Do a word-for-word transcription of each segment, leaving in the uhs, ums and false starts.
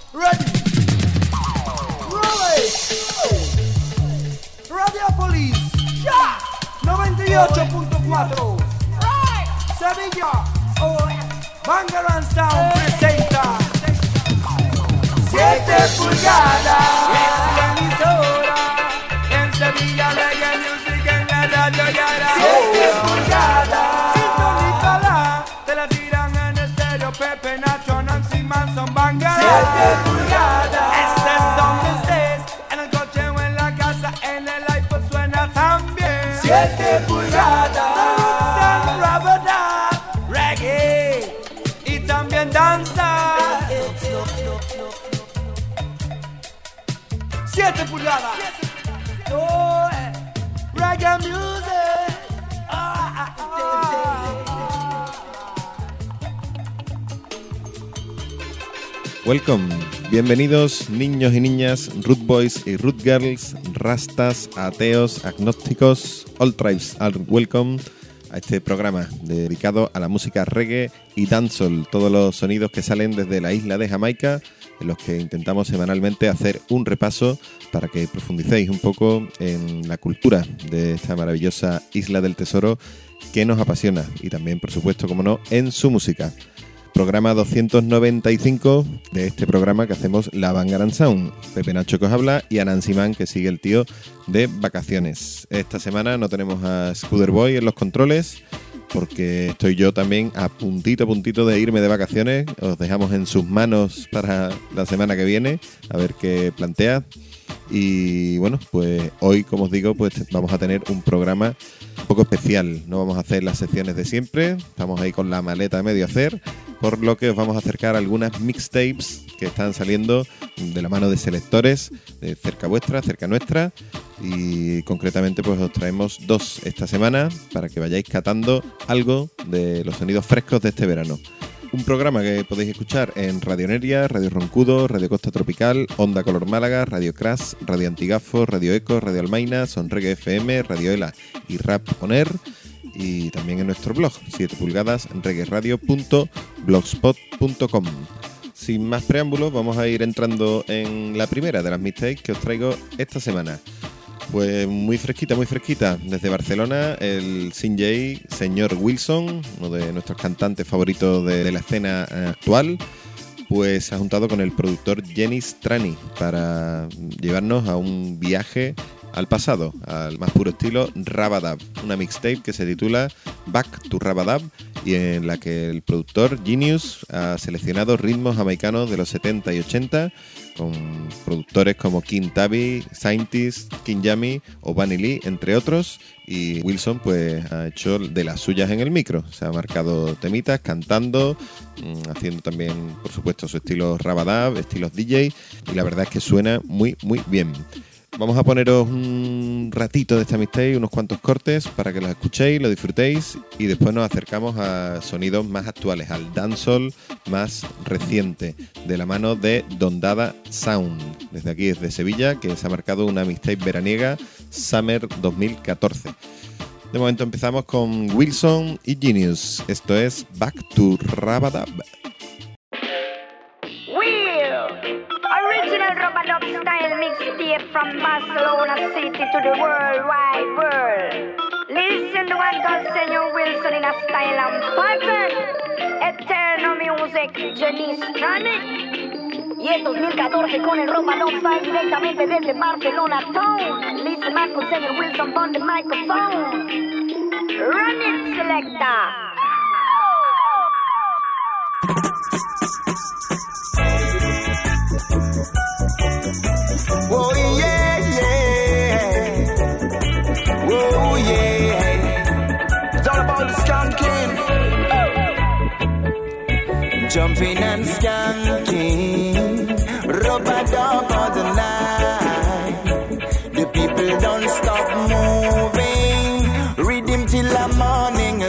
Ready. Roll it. Radiopolis. Ya. noventa y ocho punto cuatro. Sevilla. Banger and Sound presenta siete pulgadas. Es la emisora. En Sevilla Reggae Music en la radio Yara. siete pulgadas. Sintonízala. Te la tiran en estéreo. Pepe, Nacho, Nancy Manson, Banger. siete pulgadas. Este es donde estés. En el coche o en la casa. En el iPod suena también. siete pulgadas. Reggae. Y también danza. siete pulgadas. Oh, eh. Reggae music. Ah, ah, ah. Welcome, bienvenidos niños y niñas, root boys y root girls, rastas, ateos, agnósticos, all tribes are welcome a este programa dedicado a la música reggae y dancehall, todos los sonidos que salen desde la isla de Jamaica, en los que intentamos semanalmente hacer un repaso para que profundicéis un poco en la cultura de esta maravillosa isla del tesoro que nos apasiona y también, por supuesto, como no, en su música. Programa doscientos noventa y cinco de este programa que hacemos la Banger and Sound. Pepe Nacho que os habla y a Nancy Man que sigue el tío de vacaciones. Esta semana no tenemos a Scooter Boy en los controles porque estoy yo también a puntito, puntito de irme de vacaciones. Os dejamos en sus manos para la semana que viene, a ver qué plantea. Y bueno, pues hoy, como os digo, pues vamos a tener un programa un poco especial. No vamos a hacer las secciones de siempre, estamos ahí con la maleta de medio hacer, por lo que os vamos a acercar algunas mixtapes que están saliendo de la mano de selectores de cerca vuestra, cerca nuestra, y concretamente pues os traemos dos esta semana para que vayáis catando algo de los sonidos frescos de este verano. Un programa que podéis escuchar en Radio Neria, Radio Roncudo, Radio Costa Tropical, Onda Color Málaga, Radio Crash, Radio Antigafo, Radio Eco, Radio Almaina, Sonreggae F M, Radio Ela y Rap Oner, y también en nuestro blog, siete pulgadas, reggaeradio punto blogspot punto com. Sin más preámbulos, vamos a ir entrando en la primera de las mixtapes que os traigo esta semana. Pues muy fresquita, muy fresquita. Desde Barcelona, el Sinjay, señor Wilson, uno de nuestros cantantes favoritos de, de la escena actual, pues se ha juntado con el productor Jenny Strani para llevarnos a un viaje al pasado, al más puro estilo Rabadab, una mixtape que se titula Back to Rabadab y en la que el productor Genius ha seleccionado ritmos jamaicanos de los setenta y ochenta con productores como King Tabby, Scientist, King Yami o Bunny Lee, entre otros, y Wilson pues ha hecho de las suyas en el micro, se ha marcado temitas, cantando, haciendo también por supuesto su estilo Rabadab, estilos D J, y la verdad es que suena muy muy bien. Vamos a poneros un ratito de esta mixtape, unos cuantos cortes para que los escuchéis, lo disfrutéis y después nos acercamos a sonidos más actuales, al dancehall más reciente, de la mano de Don Dada Sound, desde aquí, desde Sevilla, que se ha marcado una mixtape veraniega Summer dos mil catorce. De momento empezamos con Wilson y Genius, esto es Back to Rabadab. Original Rabadab style mixtape from Barcelona city to the worldwide world. Listen to what God Señor Wilson in a style and pattern. Eterno Music, Jenny Strani. Y es dos mil catorce con el Rabadab style directamente desde Barcelona Town. Listen más con Señor Wilson on the microphone. Run it, selector. Whoa, yeah, yeah. Whoa, yeah. It's all about the skanking. Jumping and skanking. Rub-a-dub all the night. The people don't stop moving. Rhythm till the morning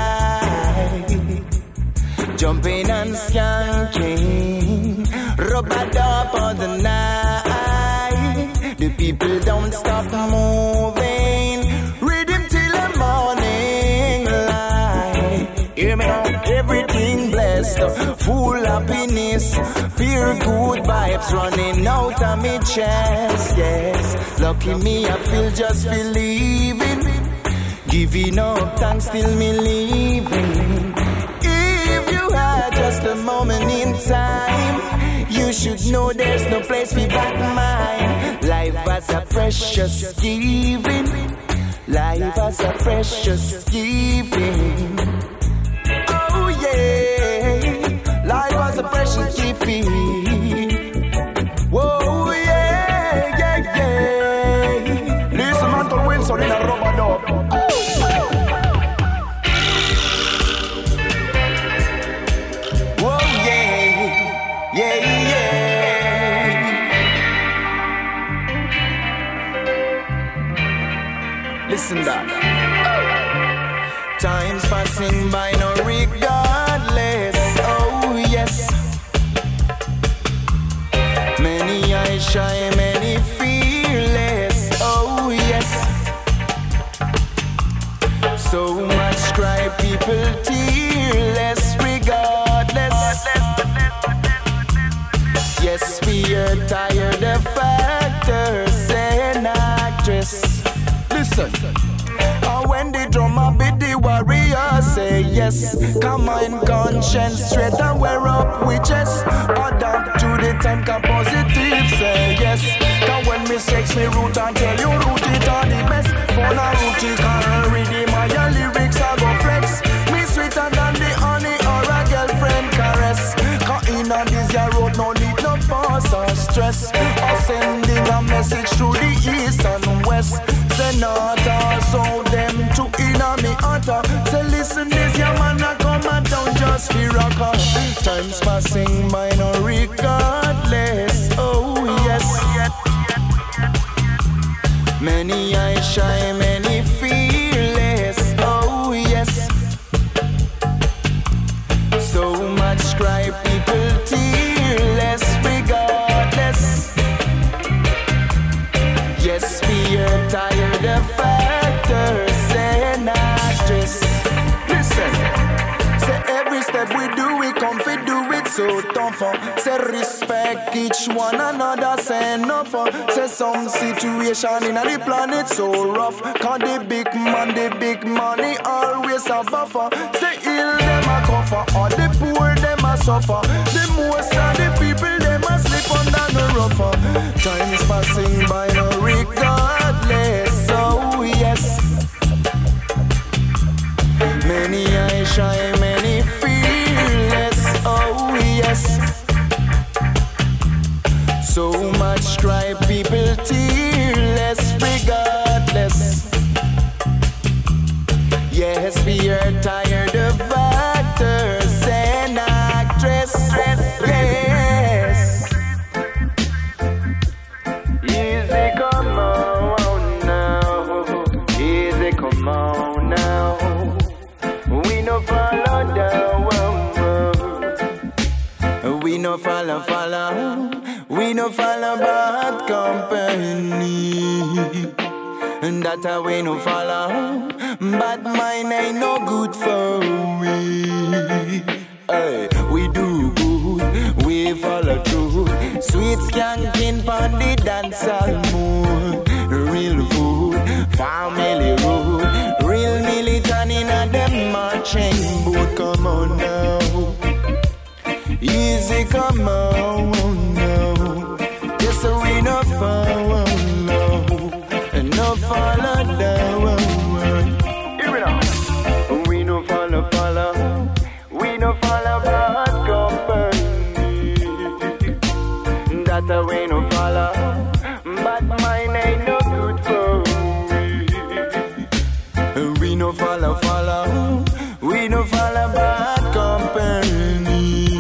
light. Jumping and skanking. Rub-a-dub all the night. The people don't stop moving. Rhythm till the morning light. Hear me now, everything blessed, full happiness. Feel good vibes running out of me chest. Yes, lucky me, I feel just feel living. Giving up thanks till me leaving. If you had just a moment in time, you should know there's no place for back mine. Life has a precious giving. Life has a precious giving. Oh yeah, life has a precious giving. Whoa yeah, yeah, yeah. Listen, Mantle Wilson in a rubber dub. Whoa yeah, yeah, yeah. Listen that. Time's passing by, no regardless. Oh yes. Many eyes shy, many fearless. Oh yes. So much cry, people tearless, regardless. Yes, we are tired of factors and actress. Listen. And when the drummer beat the warrior say yes, come on conscience straight and wear up witches. Adapt to the time, come positive say yes. Cause when me sex me root and tell you root it are the best. For a root it can't read it, my lyrics I go flex. Me sweeter than the honey or a girlfriend caress. Cause in a this your road no need no fuss or stress. Or sending a message through the east and west. Say not also them to inna me utter. Say listen this your man a come and down just for rocker. Time's passing by no regardless. Oh yes. Many eyes shy, many fearless. Oh yes. So much cry, people tearless, regardless. Yes, we are tired of factors and actors. Listen, say every step we do, we come fi do it so tough. Say respect each one another, say enough. Say some situation in the planet so rough. Cause the big man, the big money always a buffer. Say ill them a cover, or the poor them a suffer. The most of the people them a slip under the rougher. Time is passing by no regardless. Oh yes. Many eyes shy, many fearless. Oh yes. So much cry, people tearless, regardless. Yes, we are tired of actors and actresses. Yes. Easy, come on now. Easy, come on now. We no follow down. We no follow, follow. We no follow bad company. And that a we no follow. But mine ain't no good for we. Hey, we do good, we follow through. Sweet skanking pon the dancehall mood. Real food, family road. Real militant in a them marching boot. Come on now. Easy, come on now. Yes, we no follow, no follow down. Here we are. We no follow, follow. We no follow bad company. That a we no follow. But mine ain't no good for we. We no follow, follow. We no follow bad company.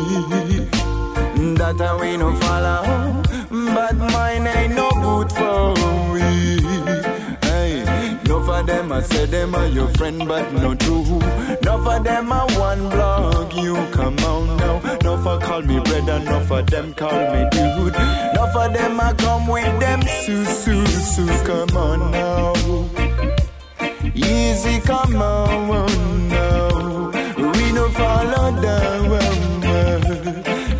That a we no follow. But mine ain't no good for we. Hey, no for them I say them are your friend, but no true. No for them I one blog, you come on now. No for call me brother, no for them call me dude. No for them I come with them su su su. Come on now. Easy, come on now. We no follow down.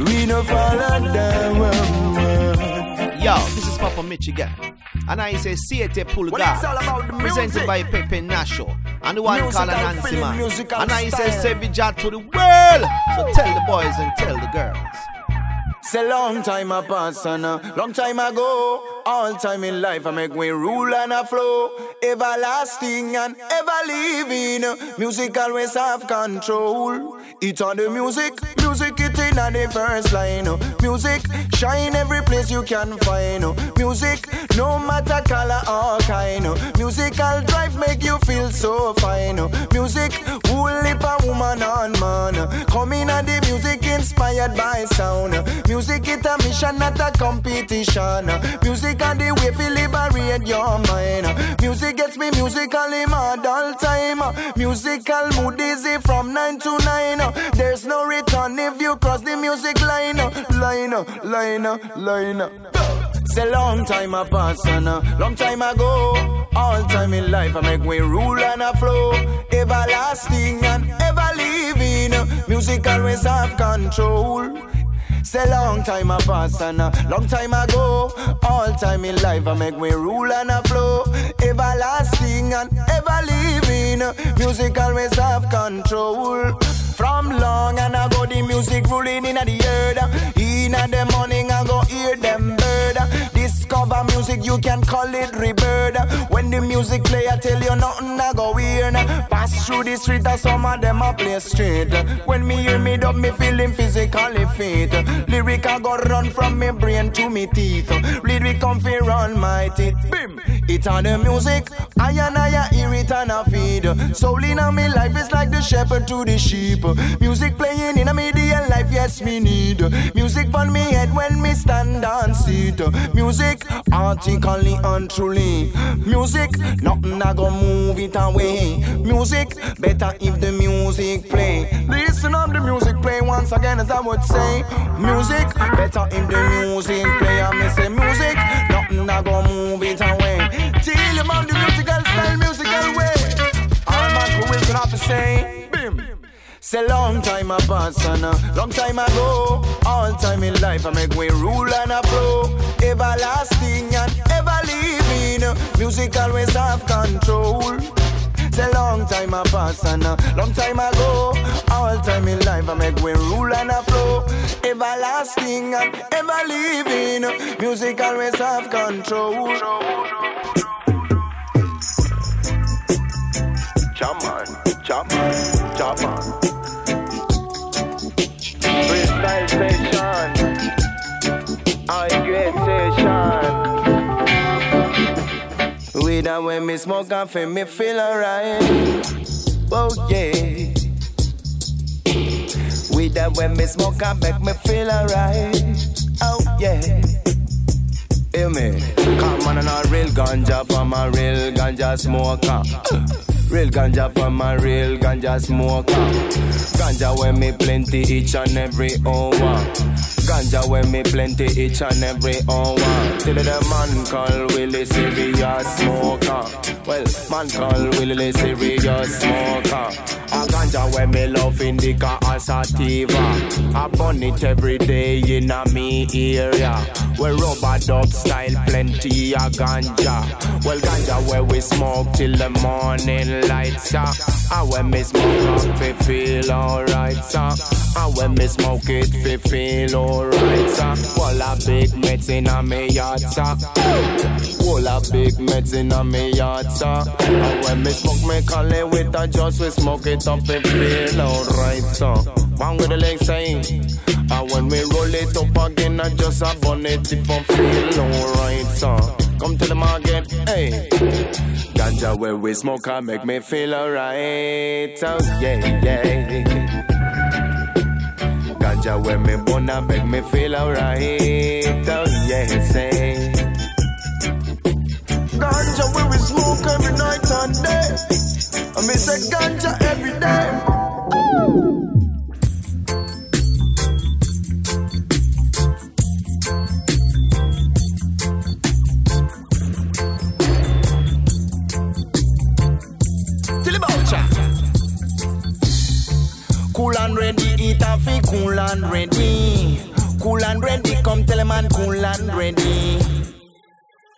Michigan. And I say Siete Pulgar, Well, it's all about the presented music. by Pepe Nacho. And the one Musical called Nancy feeling, Man. musical And I say style. Sevija to the world. So tell the boys and tell the girls. It's a long time I pass and a long time ago. All time in life I make way rule and a flow. Everlasting and ever living. Music always have control. It's on the music, music it in on the first line. Music shine every place you can find. Music no matter color or kind. Musical drive make you feel so fine. Music will lip a woman on man. Come in and the music inspired by sound. Music it a mission, not a competition. Music and the way to liberate your mind. Music gets me musically mad all time. Musical mood easy from nine to nine. There's no return if you cross the music line. Line, line, line. It's a long time I pass and a long time ago. All time in life I make way rule and a flow. Everlasting and ever living. Music always have control. It's a long time I pass and a long time ago. All time in life I make way rule and a flow. Everlasting and ever living. Music always have control. From long and ago the music ruling in the earth. In the morning I go hear them bird. Discover music you can call it rebirth. When the music play I tell you nothing I go weird. Pass through the street and some of them I play straight. When me hear me dub me feeling physically fit. Lyric I go run from me brain to me teeth. Lyric come fi run my teeth. Bim! It on the music, I and I hear it and I feed. Soul in a me life is like the shepherd to the sheep. Music playing in a media life, yes me need. Music on me head when me stand and sit. Music, artically and truly. Music, nothing I go move it away. Music, better if the music play. Listen up the music play once again as I would say. Music, better if the music play. I me say music, nothing I go move it away. Tell about the musical style, musical way. All my crew is gonna have to say, bim. It's a long time I pass and a long time ago. All time in life I make way rule and a flow. Everlasting and ever living. Music always have control. It's a long time I pass and a long time ago. All time in life I make way rule and a flow. Everlasting and ever living. Music always have control. Chaman, chaman, chaman. Freestyle station, all great station. With that when me smoke and feel me feel alright. Oh yeah. With that when me smoke and make me feel alright. Oh yeah. Hear me? Come on and a real ganja from a real ganja smoker. Real ganja from a real ganja smoker. Ganja when me plenty each and every hour. Ganja when me plenty each and every hour. Till the man call Willie serious smoker. Well, man call Willie serious smoker. A ganja when me love indica as a sativa. I burn it every day in a me area. Well, rubber dub style plenty a ganja. Well, ganja where we smoke till the morning lights up. And when me smoke up, we feel alright, sir. And when me smoke it, we feel alright, sir. Well, a big meds in a me yard, sir. Well, a big meds in a me yard, sir. And when me smoke me call it with a just we smoke it up, we feel alright, sir. One with the legs saying. And when we roll it up again, I just a bun it if I feel alright, sir. Come to the market, hey. Ganja where we smoke and make me feel alright, oh yeah, yeah. Ganja where me burn and make me feel alright, oh yeah, say. Ganja where we smoke every night and day. I me say ganja every day. Cool and ready, eat and fi cool and ready. Cool and ready, come tell a man cool and ready.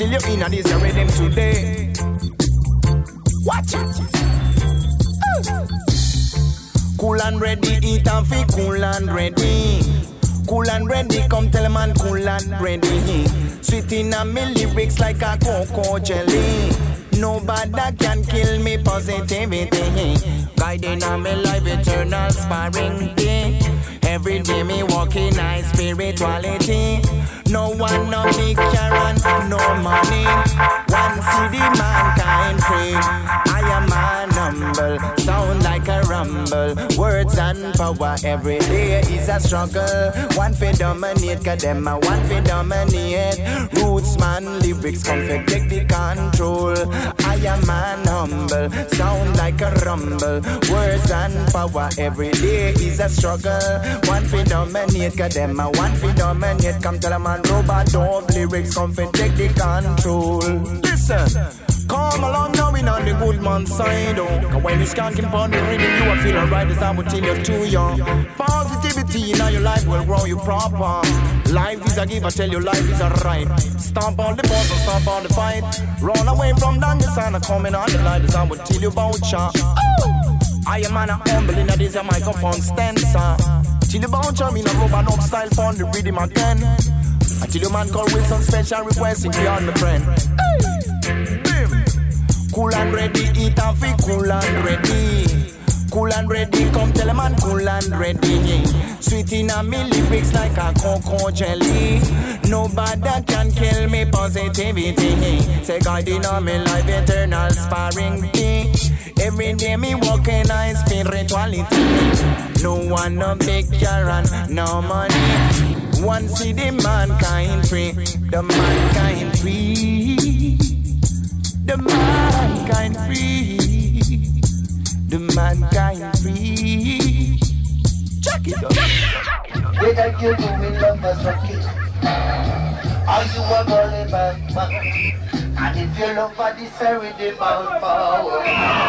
kill you in a this rhythm today. Watch it. Uh. Cool and ready, eat and fi cool and ready. Cool and ready, come tell a man cool and ready. Sweet in a me lyrics like a cocoa jelly. Nobody can kill me positivity. Guiding on me life, eternal sparring thing. Every day me walk in high spirituality. No one no picture and no money. One city mankind free. I am an humble, sound like a rumble. Words and power every day is a struggle. One fi dominate, cause them a one fi dominate. Roots man, lyrics come fi take the control. I am an humble, sound like a rumble. Words and power every day is a struggle. One fi dominate, cause them a one fi dominate. Come tell a man robot dog, lyrics come fi take the control. Listen, come along now in on the good man's side, oh. Cause when you skanking upon the rhythm, you are feeling right as I would tell you're too young. Positivity in your life will grow you proper. Life is a give, I tell you life is a right. Stomp on the boss and stomp on the fight. Run away from dungeons and coming on the light as I would tell you about ya. I am man a humble in a this a microphone stanza. Till you bounce on me in a rubber up style on the rhythm again. Until you man call with some special requests if you are my friend. Cool and ready, eat and fi cool and ready. Cool and ready, come tell a man cool and ready. Sweet in a me lyrics like a cocoa jelly. Nobody can kill me positivity. Say God in a me life, eternal sparring thing. Every day me walk in high spirituality. No one no picture and no money. One see the mankind free, the mankind free, the mankind free, the mankind free. Check it out. Did I give you me love as a kid? Are you a girly man? And if you love for this very demand power.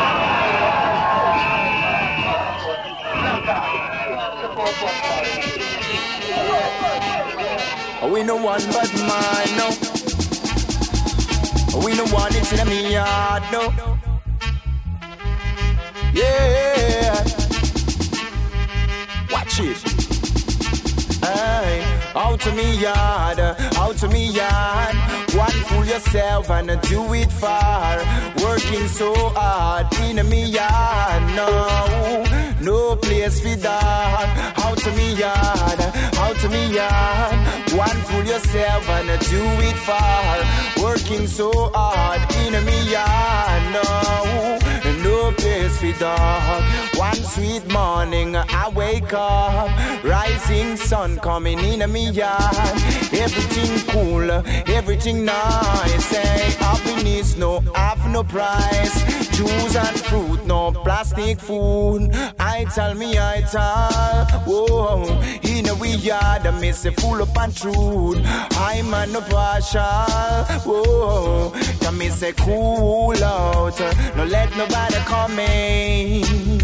We no one but mine, no. We no one it's in me yard, no. Yeah. Watch it. Aye. Out to me yard, out to me yard. One fool yourself and do it far. Working so hard in me yard, no. No place for that. Out to me yard, out to me yard. One fool yourself and do it far. Working so hard in me yard, no. No place for that. One sweet morning I wake up. Rising sun coming in me yard. Everything cool, everything nice. Say happiness no have no price. Juice and fruit, no plastic food. I tell me I tell. Whoa, in a we yard I miss a full up and truth. I'm a no partial. Whoa, can me say cool out. No let nobody come in.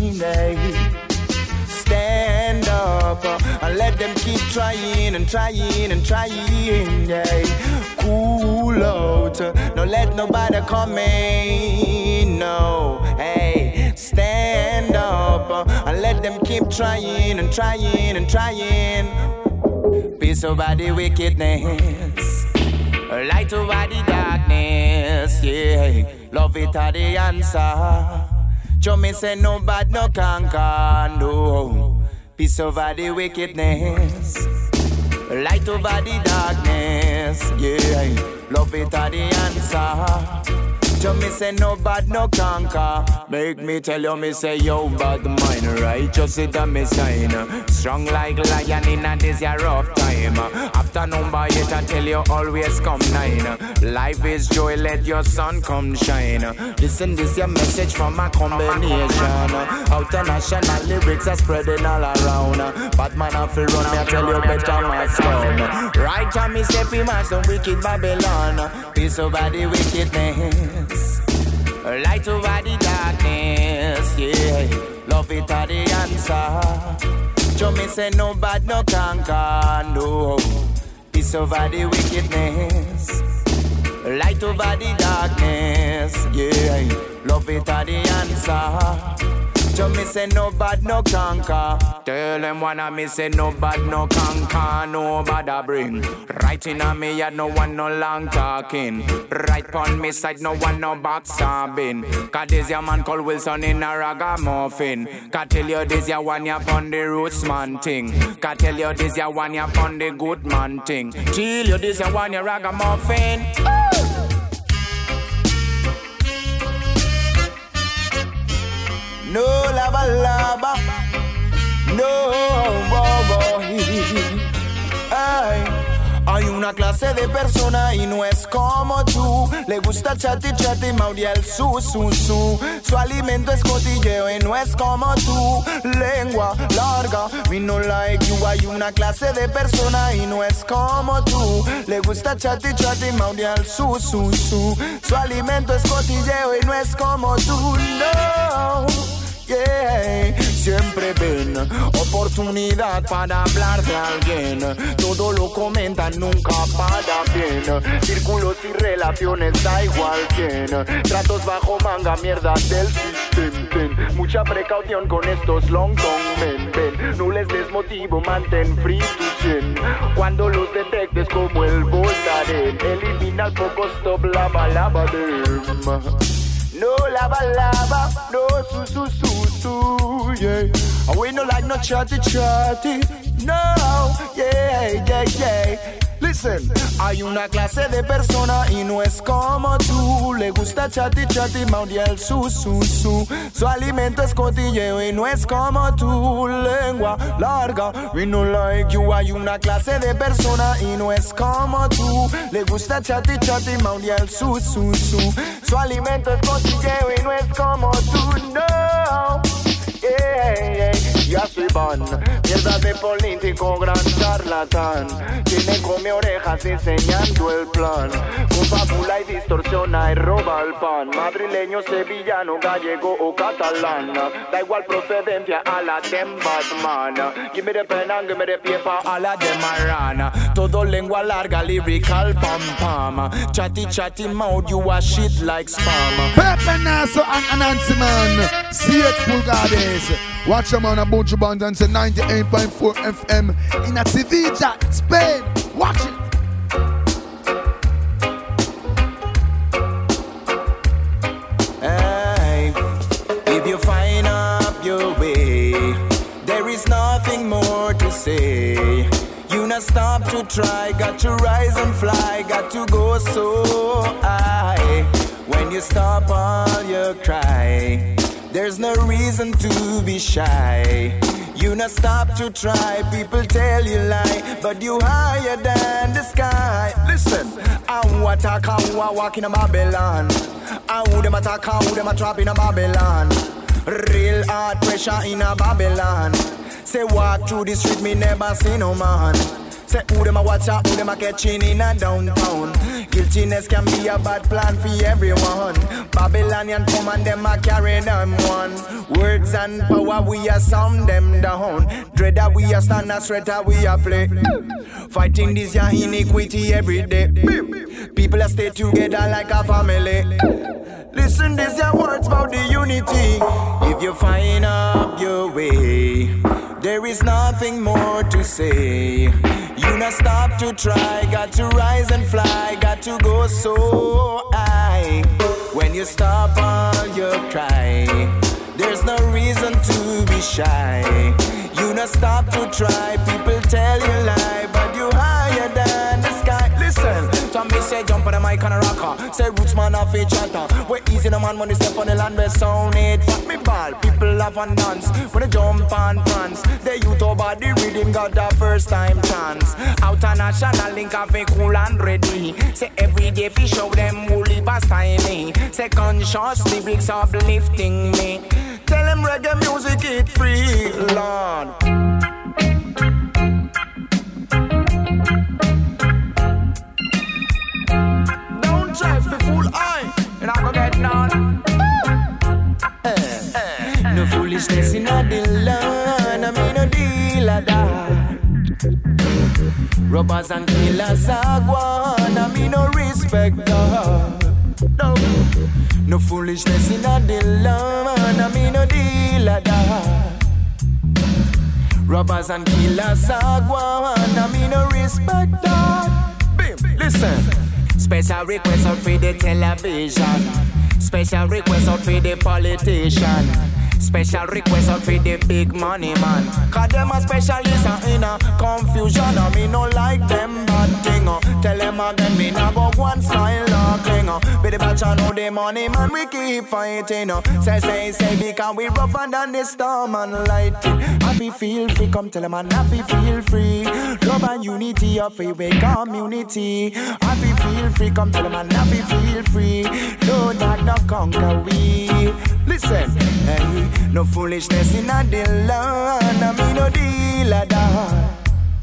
Stand up and let them keep trying and trying and trying. Yeah. Cool out. No let nobody come in. No. Hey. Stand up and let them keep trying and trying and trying. Peace over the wickedness. Light over the darkness. Yeah. Love it are the answer. Joe me say no bad no conquer, no. Peace over the wickedness. Light over the darkness, yeah. Love it are the answer. Joe me say no bad no conquer. Make me tell you me say yo bad mind right. Just sit and me sign. Strong like lion in a this a rough time. After number eight I tell you always come nine. Life is joy, let your sun come shine. Listen this your message from a combination. International lyrics are spreading all around. Bad man have to run me I tell you better must come. Right time me say fi mash the wicked Babylon. Peace over the wickedness. Light over the darkness, yeah. Love it are the answer. Joe me say no bad no conquer, no. Peace over the wickedness. light over the darkness, yeah. Love it are the answer. So me say no bad no conquer. Tell them wanna me say no bad no conquer. No bad a bring. Right in a me yard no one no long talking. Right pon me side no one no back stabbing. Cause this ya man called Wilson in a ragamuffin. Cause tell you this ya one ya pon the roots man thing. Cause tell you this ya one ya pon the good man thing. Tell you this ya one ya ragamuffin. No lava lava, no bobo. Ay, hay una clase de persona y no es como tú. Le gusta chati chati, maudia el su su su. Su alimento es cotilleo y no es como tú. Lengua larga, me no like you. Hay una clase de persona y no es como tú. Le gusta chati chati, maudia el su su su. Su alimento es cotilleo y no es como tú. No. Yeah, siempre ven oportunidad para hablar de alguien. Todo lo comentan, nunca para bien. Círculos y relaciones, da igual quién. Tratos bajo manga, mierda del sistema. Mucha precaución con estos long tongue men. Ven, no les des motivo, mantén free tu chin. Cuando los detectes como el Voltaren, elimina al poco stop lava lava dem. No lava lava, no su su su su, yeah. And we no like no chatty chatty, no, yeah, yeah, yeah. Listen, hay una clase de persona y no es como tú. Le gusta chatty chatty, maudia el su su su. Su alimento es cotilleo y no es como tú. Lengua larga, we no like you. Hay una clase de persona y no es como tú. Le gusta chatty chatty, maudia el su su su. Su alimento es cotilleo y no es como tú. No. Yeah, yeah, ya soy van. Mierda de político, gran charlatán. Tiene come orejas enseñando el plan. Confabula y distorsiona y roba el pan. Madrileño, sevillano, gallego o catalán. Da igual procedencia a la de Batman. Give me the pen and give me the paper a la de Marana. Todo lengua larga, lyrical pam pam. Chatty chatty mouth, you a shit like spam. Pepe Naso and Anansi man. See it, Pulgades. Watch them on a bunch of bands and say ninety-eight point four F M in a Sevilla, Spain. Watch it. Hey, if you find up your way, there is nothing more to say. You not stop to try, got to rise and fly, got to go so high. When you stop all your cry, there's no reason to be shy. You not stop to try, people tell you lie, but you higher than the sky. Listen, I want to come, I walk in a Babylon. I would them attack, I would them a trap in a Babylon. Real hard pressure in a Babylon. Say walk through the street, me never see no man. Say who them a watch out, who them a catching in a downtown. Guiltiness can be a bad plan for everyone. Babylonian come and them a carry them one. Words and power we a sound them down. Dreader we a stand a straighter we a play. Fighting this ya iniquity every day. People a stay together like a family. Listen this ya words about the unity. If you find up your way, there is nothing more to say. You not stop to try, got to rise and fly, got to go so high. When you stop all your cry, there's no reason to be shy. You not stop to try, people tell you lie, but you higher than the sky. Listen, Tommy say jump on the mic and a rocker. Say roots man off each chatter. We easy no man when they step on the land where sound it. Fuck me ball, people laugh and dance. When they jump and prance, they youth over the rhythm got the first time chance. Out a national link of a cool and ready. Say every day fi show them who live a styling. Say conscious lyrics uplifting me. Tell them reggae music it free, Lord. Don't try to fool I, and I go get none. Uh, uh, no foolishness in a the land, I mean no deal of that. Robbers and killers are gone, and me no respect that. No, no foolishness in a the land, and me no deal at that. Robbers and killers are gone, and me no respect that. Bim, listen. Special request out for the television. Special request out for the politician. Special request out for the big money man. Cause them a specialist in a confusion. And me no like them bad thing. uh. Tell them again me no go one style or cling. uh. Be the batch and know the money man we keep fighting. uh. Say say say because we rougher than the storm and lightning. Happy feel free, come tell them and happy feel free. Love and unity of a way community. Happy feel free, come tell them and happy feel free. No that no conquer we. Listen, hey. No foolishness in a the land, and me no deal at that.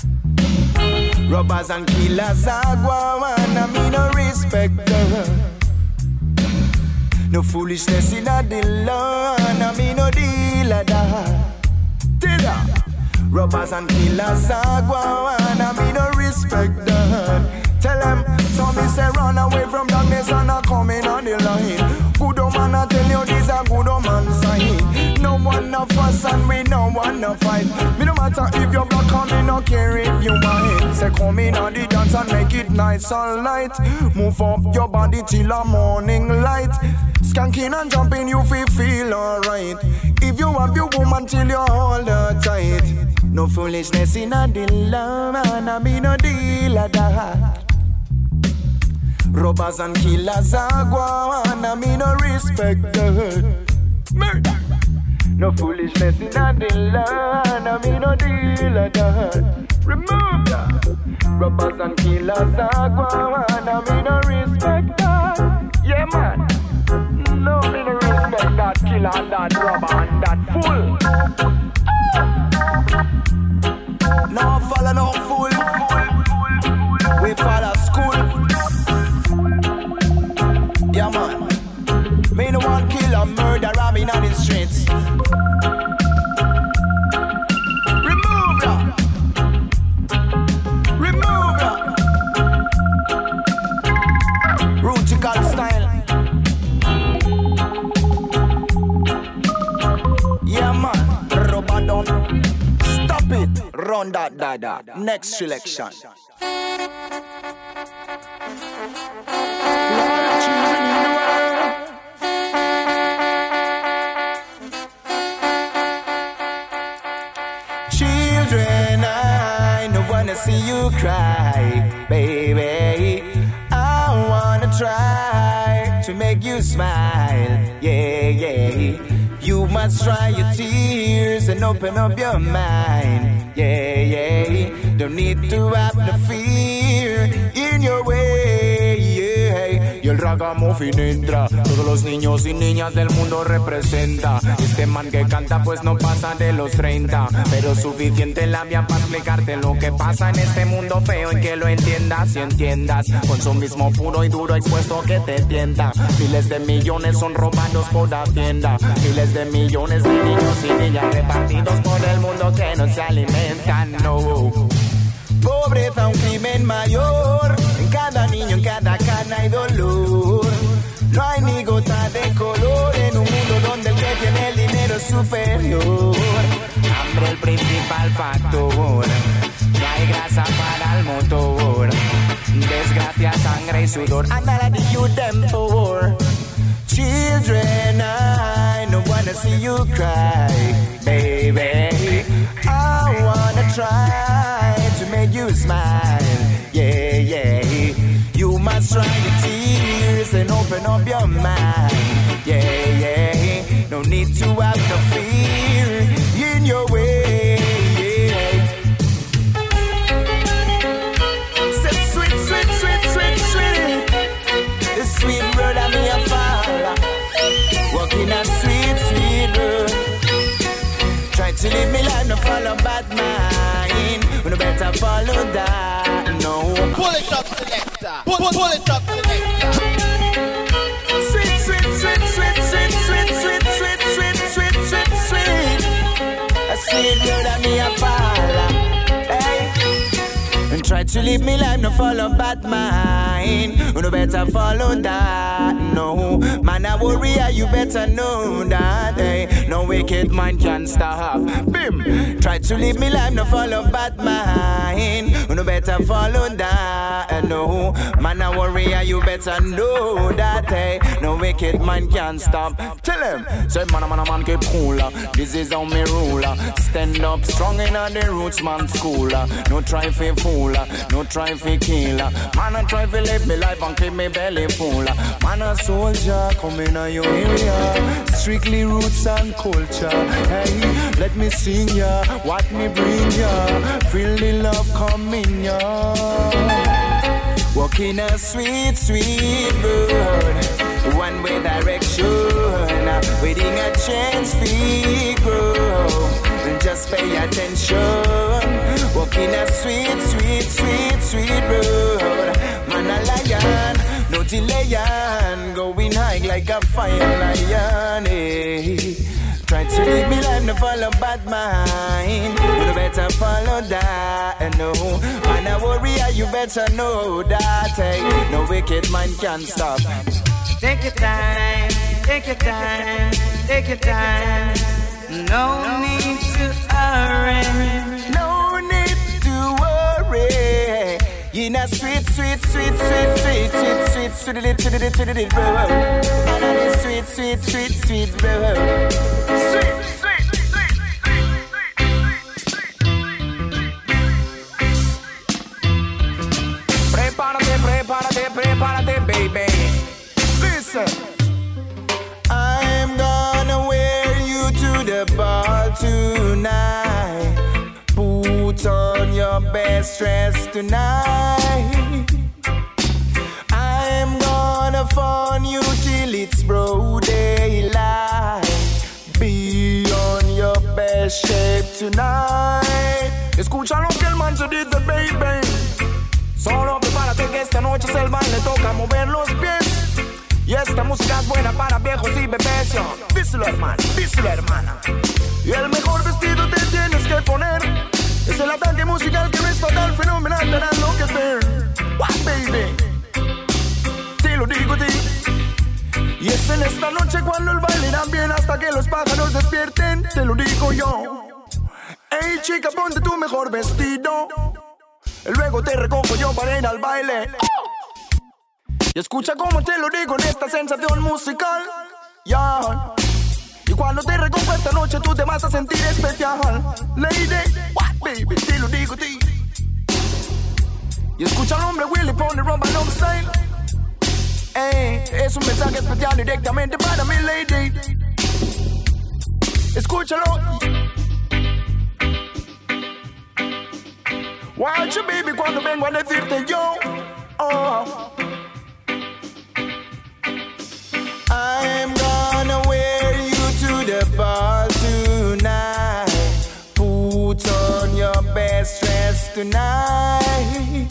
Robbers and killers are gone, and me no respect that. No foolishness in a the land, and me no deal at that. Tell ya, robbers and killers are gone, and me no respect that. Tell them, so me say run away from darkness and a coming on the line. Good old man, I tell you this a good old man sign. No one no fuss and we no one no fight. Me no matter if you're black and me no care if you white. Say come in on the dance and make it nice and light. Move up your body till a morning light. Skanking and jumping you feel feel alright. If you have your woman till you hold her tight. No foolishness in a deal, man, I be no deal at that. Robbers and killers are gone, and me no respect that. Murder. No foolishness in a the land, and me no deal at that. Remove that. Robbers and killers are gone, and me no respect that. Yeah, man. No, me no respect that killer and that robber and that fool. No follow no fool. We follow school. Yeah, man. Me no one kill or murder robbing on the streets. Remove that. Remove that. Rutical style. Yeah, man. Rubber down. Stop it. Run that dada. Next selection. Children, I don't wanna see you cry, baby. I wanna try to make you smile, yeah, yeah. You must dry your tears and open up your mind, yeah, yeah. Don't need to have the fear in your way, yeah. Y el ragamuffin entra, todos los niños y niñas del mundo representa. Este man que canta pues no pasa de los treinta, pero suficiente labia para explicarte lo que pasa en este mundo feo y que lo entiendas y entiendas. Consumismo puro y duro expuesto que te tienta. Miles de millones son robados por Hacienda. Miles de millones de niños y niñas repartidos por el mundo que no se alimentan, no. Pobreza, un crimen mayor. En cada niño, en cada cana hay dolor. No hay ni gota de color en un mundo donde el que tiene el dinero es superior. Hambre el principal factor. No hay grasa para el motor. Desgracia, sangre y sudor. And all of the youth them poor. Children, I don't wanna see you cry, baby. I wanna try to make you smile, yeah, yeah. You must dry your tears and open up your mind, yeah, yeah. No need to have no fear in your way, yeah. So sweet, sweet, sweet, sweet, sweet. The sweet word of me a father. Walking a sweet, sweet road. Try to live me life, no follow bad mind. We no better follow that, no. Pull it up, selector. Pull, pull, pull it up, selector. Sweet, sweet, sweet, sweet, sweet, sweet, sweet, sweet, sweet, sweet, sweet, sweet. A sweet word of me a father. Hey. Try to live me life, no follow bad mind. You no better follow that, no. Man a warrior, you better know that. Hey, no wicked mind can stop. Bim. Try to live me life, no follow bad mind. You no better follow that, no. Man a warrior, you better know that. Hey, no wicked mind can stop. Tell him, say man a man a man keep cooler. This is how me ruler. Stand up strong in the roots man schooler. No try fi fooler, no try fi killer. Man a try fi live me life and keep me belly full. Man a soldier come in a your area. Strictly roots and culture. Hey, let me sing ya, what me bring ya. Feel the love coming ya. Walk in a sweet, sweet road. One way direction, waiting a chance we grow. Just pay attention. Walk in a sweet, sweet, sweet, sweet road. Man a lion, no delayin'. Going high like a fire lion. Hey. Try to live me life, no follow bad mind. You better follow that, no. Man a warrior, you better know that. Hey. No wicked man can stop. Take your time, take your time, take your time. No need to hurry, no need to worry. In a sweet, sweet, sweet, sweet, sweet, sweet, sweet, sweet, sweet, sweet, sweet, sweet, road. Another sweet, sweet, sweet, sweet road. Sweet, sweet, sweet. Prepárate, prepárate, prepárate, baby. Listen. I'm gonna wear you to the ball tonight. Put on your best dress tonight. I'm gonna phone you till it's broad daylight. Be on your best shape tonight. Escucha lo que el man te dice, baby. Solo prepárate que esta noche es el baile, toca mover los pies. Y esta música es buena para viejos y bebés. Díselo, hermano, díselo, hermana. Y el mejor vestido te tienes que poner. Es el ataque musical que no es fatal, fenomenal, te hará enloquecer. What, baby? Te lo digo a ti. Y es en esta noche cuando el baile irá bien hasta que los pájaros despierten. Te lo digo yo. Ey, chica, ponte tu mejor vestido. Luego te recojo yo para ir al baile. Y escucha como te lo digo en esta sensación musical. Yeah. Y cuando te recojo esta noche tú te vas a sentir especial. Lady, what baby, te lo digo a ti. Y escucha al hombre Willy pone rumba no style. Ey, es un mensaje especial directamente para mi lady. Escúchalo. Watch you baby cuando vengo a decirte yo. Oh. I'm gonna wear you to the ball tonight. Put on your best dress tonight.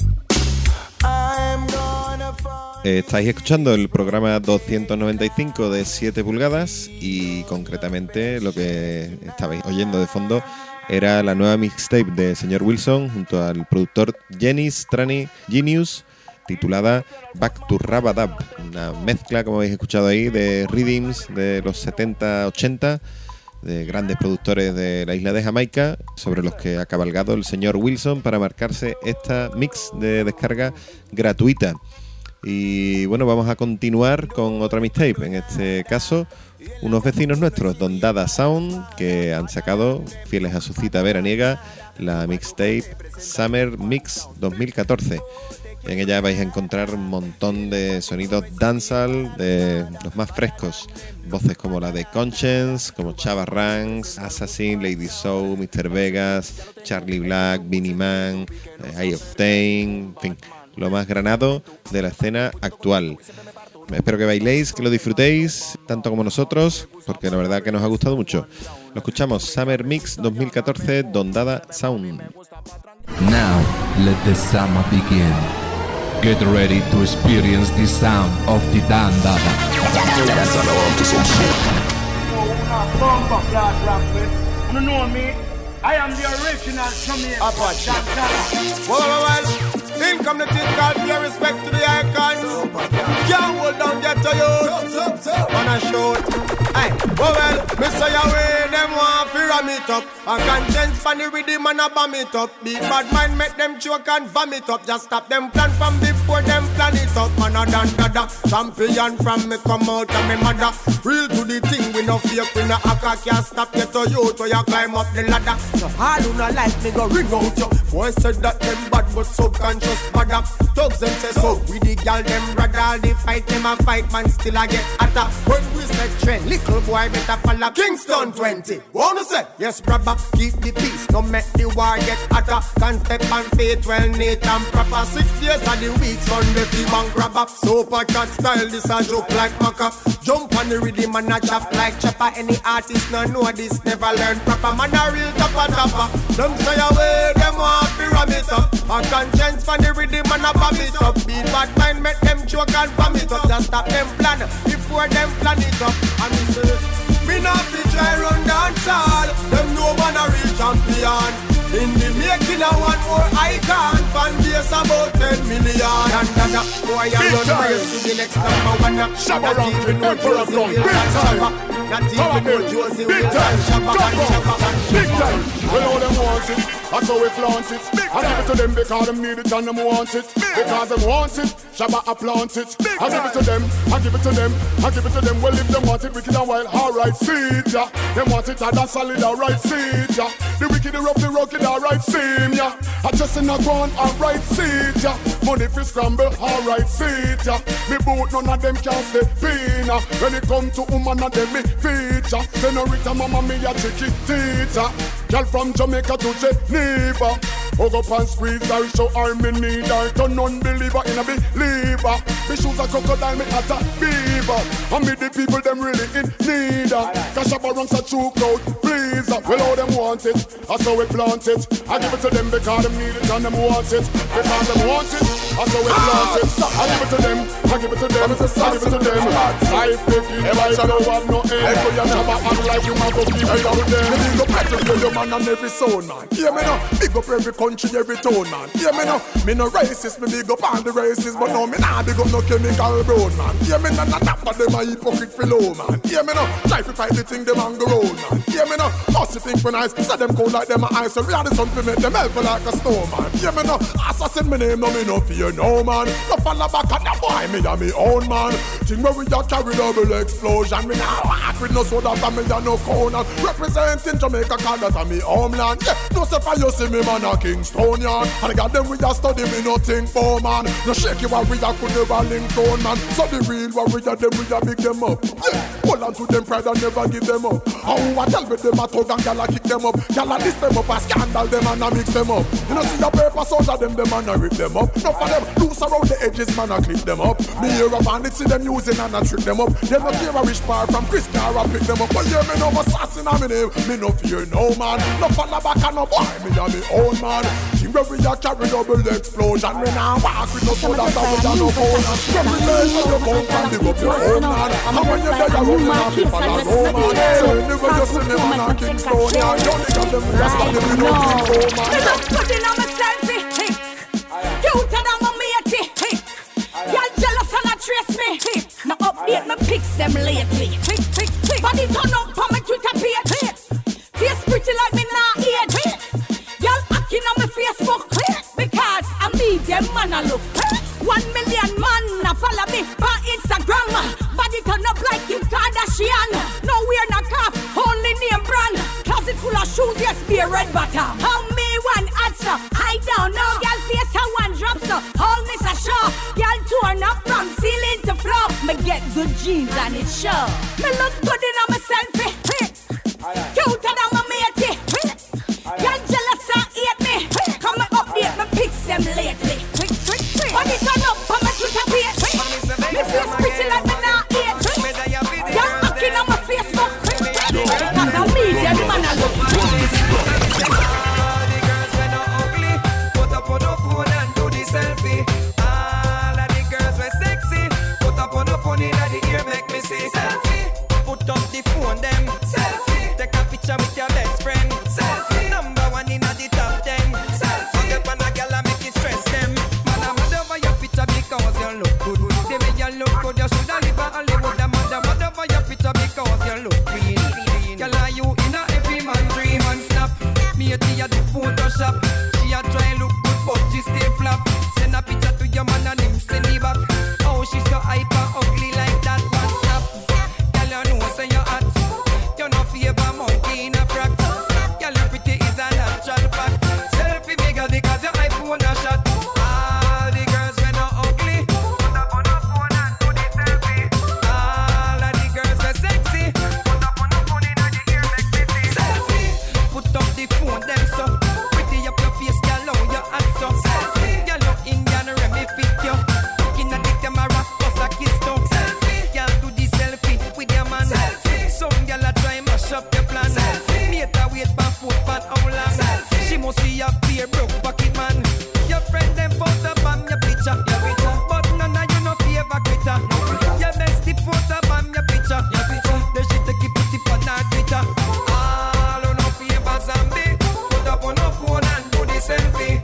I'm gonna find... Estáis escuchando el programa doscientos noventa y cinco de siete pulgadas y concretamente lo que estabais oyendo de fondo era la nueva mixtape de señor Wilson junto al productor Genis Trani Genius, titulada Back to Rabadab, una mezcla, como habéis escuchado ahí, de rhythms de los setenta ochenta, de grandes productores de la isla de Jamaica, sobre los que ha cabalgado el señor Wilson para marcarse esta mix de descarga gratuita. Y bueno, vamos a continuar con otra mixtape, en este caso unos vecinos nuestros, Don Dada Sound, que han sacado, fieles a su cita veraniega, la mixtape Summer Mix dos mil catorce. En ella vais a encontrar un montón de sonidos dancehall, de los más frescos. Voces como la de Conscience, como Chava Ranks, Assassin, Lady Soul, mister Vegas, Charlie Black, Beanie Man, eh, High Octane, en fin, lo más granado de la escena actual. Espero que bailéis, que lo disfrutéis, tanto como nosotros, porque la verdad que nos ha gustado mucho. Lo escuchamos, Summer Mix dos mil catorce, Don Dada Sound. Now, let the summer begin. Get ready to experience the sound of the Don Dada. You know me, I am the original Jamaican. Apache. Well, well, well. In come the thing called pay respect to the icons. Can't hold down, get to you. Wanna shoot. Hey, well, well, me say away, them want to ram it up. A conscience funny with them and a bomb it up. The bad mind make them choke and vomit up. Just stop them plan from before them plan it up. Man a dan dada, champion from me come out of me mother. Real to the thing, we no fake, we no hacker. Can't stop you to you, to you climb up the ladder. So all who no like me go ring out you. Boy said that them bad but subconscious bad up. Thugs them say so, we the gal them brother. All the fight them a fight, man still a get hotter. When we say trend, little boy better follow Kingston twenty. Wanna say, yes brother, keep the peace, no make the war get hotter. Can step on faith well neat and proper. Six days of the week, Sunday the bank grab up. Super cat style, this a joke like maca. Jump on the rhythm and a chop like chopper. Any artist no know this, never learn proper. Man a real topper topper. Them say away, them want to ram it up. A conscience for the rhythm and a bomb it up. Beat bad mind make them choke and bomb it up. Just stop them plan before them plan it up. And me say, me not fi try run dance all. Them no one a real champion. In the making a one more icon. Fan base about ten million. And that a boy a run race to the next number one. Shabba ranking, Emperor Gun, big time. Not even know Josie Wills and Shabba and Shabba and Big time. Well, all them want it, that's how we flaunt it. I give it to them because them need it and them want it. Because them want it, Shabba a plant it. I give it to them, I give it to them, I give it to them. Well, if them want it wicked and wild, alright, see it, yeah. Them want it hard and solid, alright, see it, yeah. The wicked, the rough, the rugged, alright, see ya. I just in a ground, alright, see it, yeah. Money fi scramble, alright, see it, yeah. Me boot, none of them can stay pina. When it come to woman, and them me feature. Senorita, mama, me a chiquitita. Girl from Jamaica to Geneva. Hug up and squeeze her, show her me need her. Turn unbeliever in a believer. Me shoes a crocodile, me at a beaver. And me the people them really in need her. Cause Shabba runs a true crowd, please. Well, all them want it, that's how we plant it. I give it to them because them need it and them want it. Because them want it, that's how we plant it. I give it to them, I give it to them, I give it to them. I pick it, I don't have no end. Every young Shabba act like you want to give it to them. Me big up every your man and every soul, man. Hear me now, big up every country, every town, man. Hear me now, me no racist, me big up all the races. But no, me nah big up no chemical brown, man. Hear me now, not that them a hypocrite fellow, man. Hear me now, try to fight the thing them and go round, man. Hear me now, must you think when I say them cold like them eyes. So we are the sun to make them help like a snowman. Hear me now, assassin me name, no me no fear, no man. No follow back at the boy, me a me own man. Thing where we a carry double explosion. Me now walk with no soda for me a no corner. Representing Jamaica, call that a me homeland. Yeah, no say for you see me man a Kingstonian. And I got them we a study me no think for man. No shake you while we a could never link tone man. So the real warrior them we a big them up. Yeah, hold on to them pride and never give them up. How I tell me them a tug and gyal a kick them up. Gyal a list them up a scandal them and a mix them up. You know see a paper soldier them them and a rip them up. No for them loose around the edges man a clip them up. Me hear a bandit see them using and a trick them up. They no care a rich bar from Chris Cara pick them up. But yeah me no assassin a me name. Me no fear no man. No follow back and no boy me a me own man. King where we a carry double explosion. Me now walk with no soda that we a no phone. Represent your phone and dig up your own man. And when you get a road you have to follow no man. So never you see me man a Kingstonian. You only got them just for them no king man. Me just put in on my selfie. Cuter than my matey. Y'all jealous and a trace me. Now update my pics them lately. Body turn up on my Twitter page. Face pretty like me nah age. Y'all acting on my Facebook because I need them man a look. One million man a follow me on Instagram. Body turn up like Kim Kardashian. No we're not calf, only name brand. Closet full of shoes, yes, be a red bottom. How me one answer? I don't know. Y'all face how one drop so all this a show. Y'all torn up from ceiling to floor. Me get good jeans and it show. Me look good in my selfie. Cuter than my matey. Y'all jealous and hate me. Come and update my pics them lately. Body turn up on my Twitter page. Me face pretty like me now age. Y'all acting on my Facebook. Because I need them man a look. All the girls when are ugly, put up on the phone and do the selfie. All of the girls were sexy, put up on the phone in the ear make me see selfie. Put up She a try look good, but she stay flap. Send a picture to your man and him send it back. Oh, she so hyper, ugly like that. One snap. Girl, you know say you hot. You no favor monkey in a frack. Girl, you pretty is a natural fact. Selfie bigger because your iPhone a shot. All the girls when no ugly, put up on a phone and do the selfie. All of the girls are sexy, put up on a phone in the ear make me see. Selfie, put up the phone them so. Pretty up your face, girl, how you act so. Selfie, girl, you Indian Remy fit you. Looking at the camera, plus a kiss too. Selfie, girl, do the selfie with your man. Selfie, some girl a try mash up your plan. Selfie, later wait for food pan how long. Selfie, she must be a beer broke pocket man. Your friend them photo from your picture. Your picture, but none of you no favor quitter. Your bestie photo from your picture. Your picture, then she take it put it on her Twitter. All who no favor zombie, put up on a phone and do the selfie.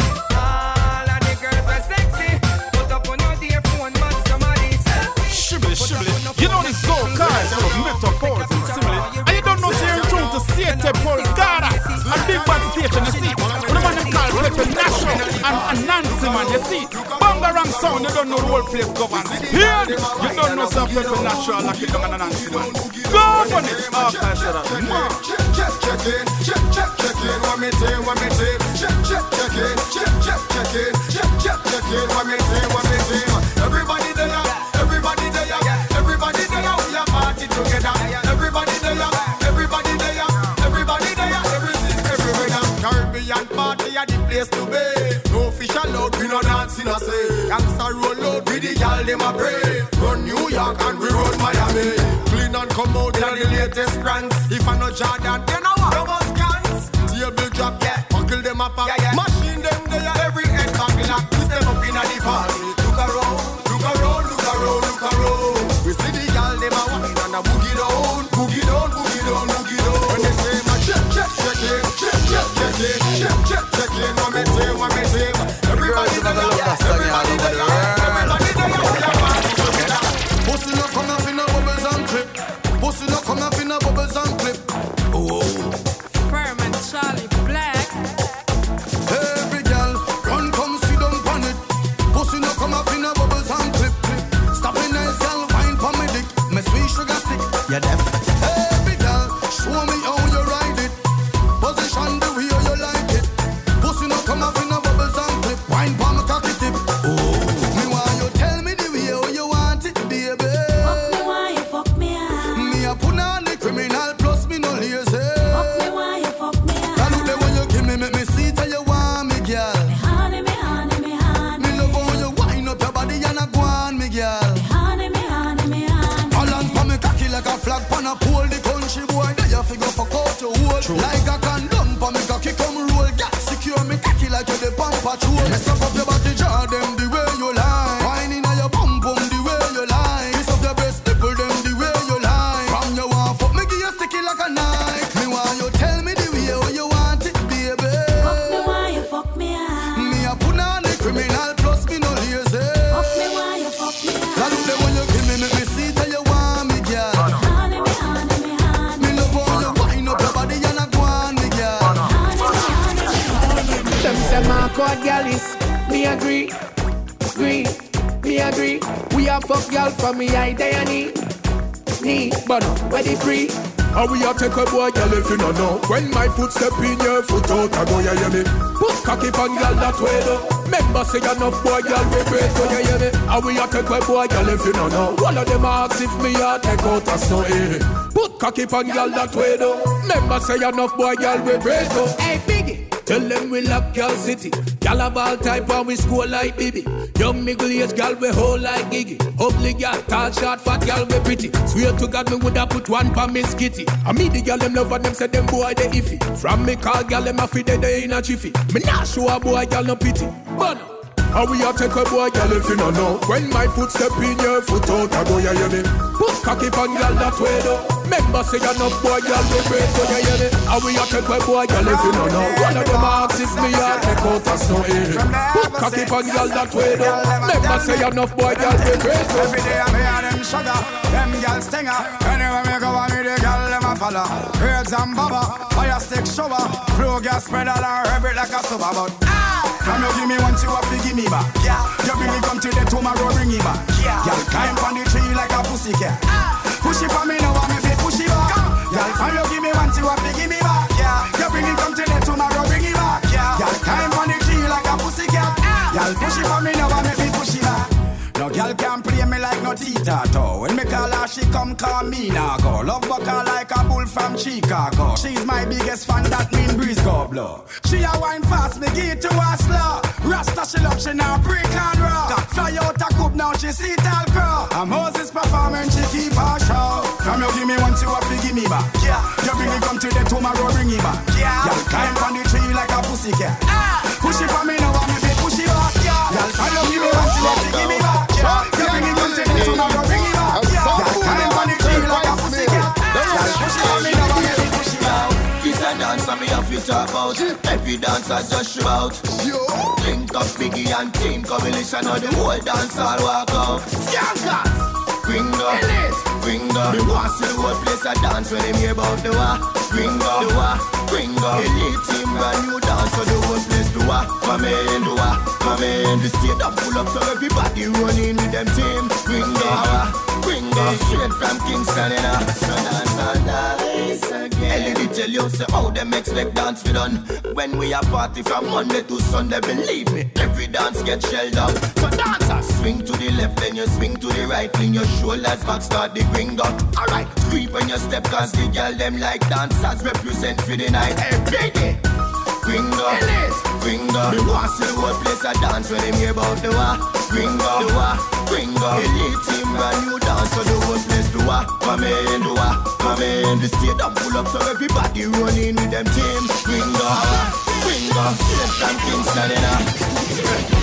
All of the girls are sexy, put up on a dear phone man somebody selfie. Shibble, shibble. You know this soul cards full of metaphors and similes. And you don't know say you're true to Siete Polgara. A big bad station, you see. When the man them call Pepe Nacho and, and Nancy man, you see. Bangarang sound, you don't know the whole place govern. Here, you don't know some Pepe Nacho like it down and Nancy man. Go on it. Okay, shut up. Check, check, check in, check, check, check in, what me say, what me say, check, check, check in, check, check, check in, check, check, check in, what me say, what me say. Everybody there, everybody there, everybody there, we are party together. Everybody there, everybody there, everybody there, everything, everywhere. Caribbean party are the place to be. No fish allowed, we no dancing, I say. Gangsta roll out, we the y'all them a pray. Run New York and we run Miami. Clean and come out in the latest brands. If I no Jordan, then I want rubber scans. Table drop, yeah, buckle them up, yeah, yeah. Machine them there, every head back lock. We step up in the party. Look around, look around, look around, look around. We see the y'all them a wine and a boogie down, boogie down, boogie down, boogie down. When they say my check, check, check in, check, check, check in, check, check, check in. What me say, what me say. Everybody there, everybody there, everybody there, we are party together. Pussy no come up in a bubbles and clip. Pussy no come up in a bubbles and clip. Oh, Firm and Charlie Black. every girl run come sit down on it. Pussy no come up in a bubbles and clip. Stop in nice girl, wine for me dick. Me sweet sugar stick, you deaf. Every girl show me how you ride it. Position the way you like it. Pussy no come up in a bubbles and clip. Wine for me cocky tip. Oh, me want you tell me the way how you want it, baby. Fuck me why you fuck me ah. Me a put on the criminal plus me no lazy. Fuck me why you fuck me ah. I look the way you give me, make me see till you want me, girl. Me honey, me honey, me honey. Me love how you wind up your body and a go on me, girl. Me honey, me honey, me honey. Balance for me cocky like a flag pan a pole. The country boy there you figure for out your hole. Like a condom for me cocky come roll. Got secure me cocky like you the pump patrol. Mess up up your body jar them the way you like. Whining on your bum bum the way you like. Kiss up your breast nipple them the way you like. From your one foot me give you sticky like a knife. Me want you tell me the way how you want it, baby. Fuck me why you fuck me ah. Me a put on the criminal plus me no lazy. Fuck me why you fuck me ah. I look the way you give me, make me see till you want me, girl. Honey, me honey, me honey. Me love how you wind up your body and a go on me, girl. Them say my God, girl is me agree, agree, me agree. We a fuck girl from me eye day and knee, knee, but no, where the free. How we a take a boy, girl, if you don't know. When my foot step in your foot out, I go, you hear me? Put cocky pan, girl, that way, though. Remember, say enough boy, girl, we break, go, you hear me? How we a take a boy, girl, if you don't know. One of them asks if me a take out a snow, eh? Put cocky pan, girl, that way, though. Remember, say enough boy, girl, we break, go. Hey, Biggie. Tell them we love girl city. Girl of all type and we score like baby. Young middle age girl we hold like Iggy. Ugly girl, tall, short, fat girl we pretty. Swear to God me woulda put one pa Miss Kitty. I meet the girl them love and them say them boy they iffy. From me call girl them a fi they they in a jiffy. Me nah show a boy girl no pity. But how we a take a boy girl if you don't know. When my foot step in your foot out I go, you hear me? Put cocky pan girl that way though. Remember say enough boy girl we break, go, you hear me? How we a take a boy girl if you don't know. One of them asks if me a take out a snow, eh? Put cocky pan girl that way though. Remember say enough boy girl we break, go. Every day I me and them sugar, them girls stinger. Anywhere me go I me the girl them a follow. Reds and baba, fire stick shower. Flow gas spread all and rub it like a sober. But ah, From you give me once, you have to give me back. Yeah. You bring it come to the tomorrow, bring it back. Yeah. Girl, climb on the tree like a pussy cat. Ah. Push it for me now, I'm a bit push it back. Girl, from you give me once, you have to give me back. Yeah. You bring it come to the tomorrow, bring it back. Yeah. Girl, climb on the tree like a pussy cat. Ah. Girl, push it for me now, I'm a bit push it back. No girl can play me like no tita to. When me call her, she come call me now go. Love buck her like a bull from Chicago. She's my biggest fan, that mean breeze go blow. She a wine fast, me give it to her slow. Rasta she love, she now break and roll. Got fly out a coupe, now she see it all grow. And Moses performing, she keep her show. From you give me once, you have to give me back. Yeah. You bring it come to the tomorrow, bring it back. Yeah. Y'all climb on the tree like a pussy cat. Ah. Push it for me now, I'm a bit push it back. Yeah. Y'all from you give me once, you have to give me back. Yeah. You bring it come to the tomorrow, bring it back. Yeah. Y'all climb on the tree like a pussy cat. Y'all push it for me now, I'm a bit push it back. This a dance and me have to talk about. Every dance I just show out. Link up Biggie and Team Coalition, or the whole dance all walk out. Skankas! Gringo, Gringo. Me want see the whole place a dance when they hear about the war. Gringo, the war, Gringo. Elite team brand new dance, so the whole place do war. Come in, do war, come in. The state up full up, so everybody running with them team. Gringo, Gringo. Straight from Kingston, you know. So dance all nice again. L E D tell you, say how them expect dance be done. When we a party from Monday to Sunday, believe me, every dance get shelled out. So dancers, swing to the left, then you swing to the right, fling your shoulders back, start the Gringo. Alright, creep when you step, cause the girl them like dancers represent for the night. Hey, Biggie! Gringo, Gringo. Me want see the whole place a dance when they hear about the war. Gringo, the war, Gringo. Elite team brand new dance, so the whole place do war. Come in, do war, come in. The state up full up, so everybody running with them team. Gringo, Gringo. Straight from Kingston, you know.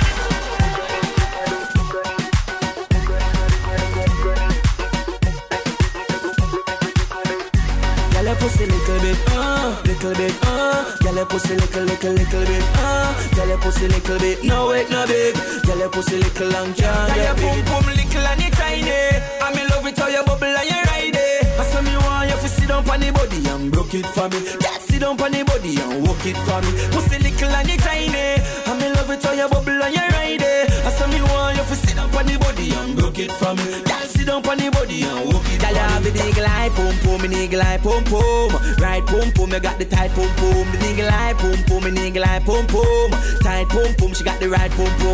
Girl, pussy little bit, uh, little bit, uh. Girl, pussy little, little, little bit, uh. Girl, pussy little bit, no it no big. Girl, pussy little and can't get big. Girl, boom boom little and it tiny. I'm in love with how you bubble and you ride it. I saw me want you to sit down on the body and broke it for me. Girl, sit down on the body and walk it for me. Pussy little and it tiny. I'm in love with how you bubble and you ride it. I saw me want you to sit down on the body and broke it for me. Girl, sit down on the body and walk it for me. Girl, you have the nigga like boom boom, me nigga like boom boom. Right pum pum, you got the tight pum pum. The nigga like pum pum, the nigga like pum pum. Tight pum pum, she got the right pum pum.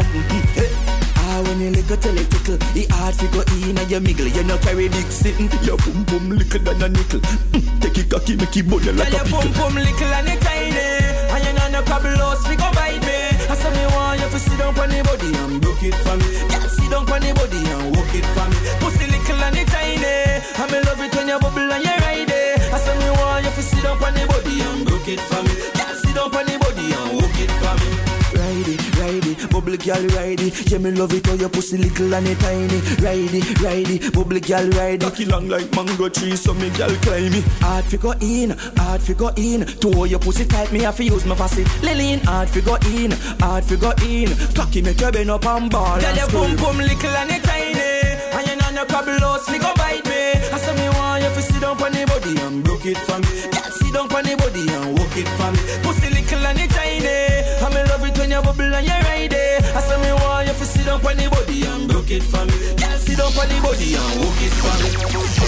Ah, when you lick a tell it tickle, it hard to go in and you miggle. You no carry dick sitting, your pum pum lickle than a nickel. Take it cocky, make it body like a pickle. Your pum pum lickle and it tiny, and you know no cablos, we go bite me. I saw me want you to sit down on the body and broke it for me. Girl, sit down on the body and walk it for me. Pussy lickle and it tiny, I me love it when you bubble and you ride it. I saw me want you to sit down on the body and broke it for me. Girl, sit down on the body and walk it for me. Ride it, ride it, bubble girl ride it. Yeah, me love it how your pussy little and it tiny. Ride it, ride it, bubble girl ride it. Cocky long like mango tree, so me girl climb it. Hard fi go in, hard fi go in. To hold your pussy tight, me have to use my fussy. Lillian, hard fi go in, hard fi go in. Cocky make you bend up and ball. Girl, your pum pum little and it tiny, and you know no cablos, fi go bite me. I saw me want you to sit down on the body and broke it for me. Girl, sit down on the body and walk it for me. Pussy little and it tiny, I me love it when you bubble and you ride it. I saw me want you to sit down on the body and broke it for me. Girl, sit down on the body and walk it for me.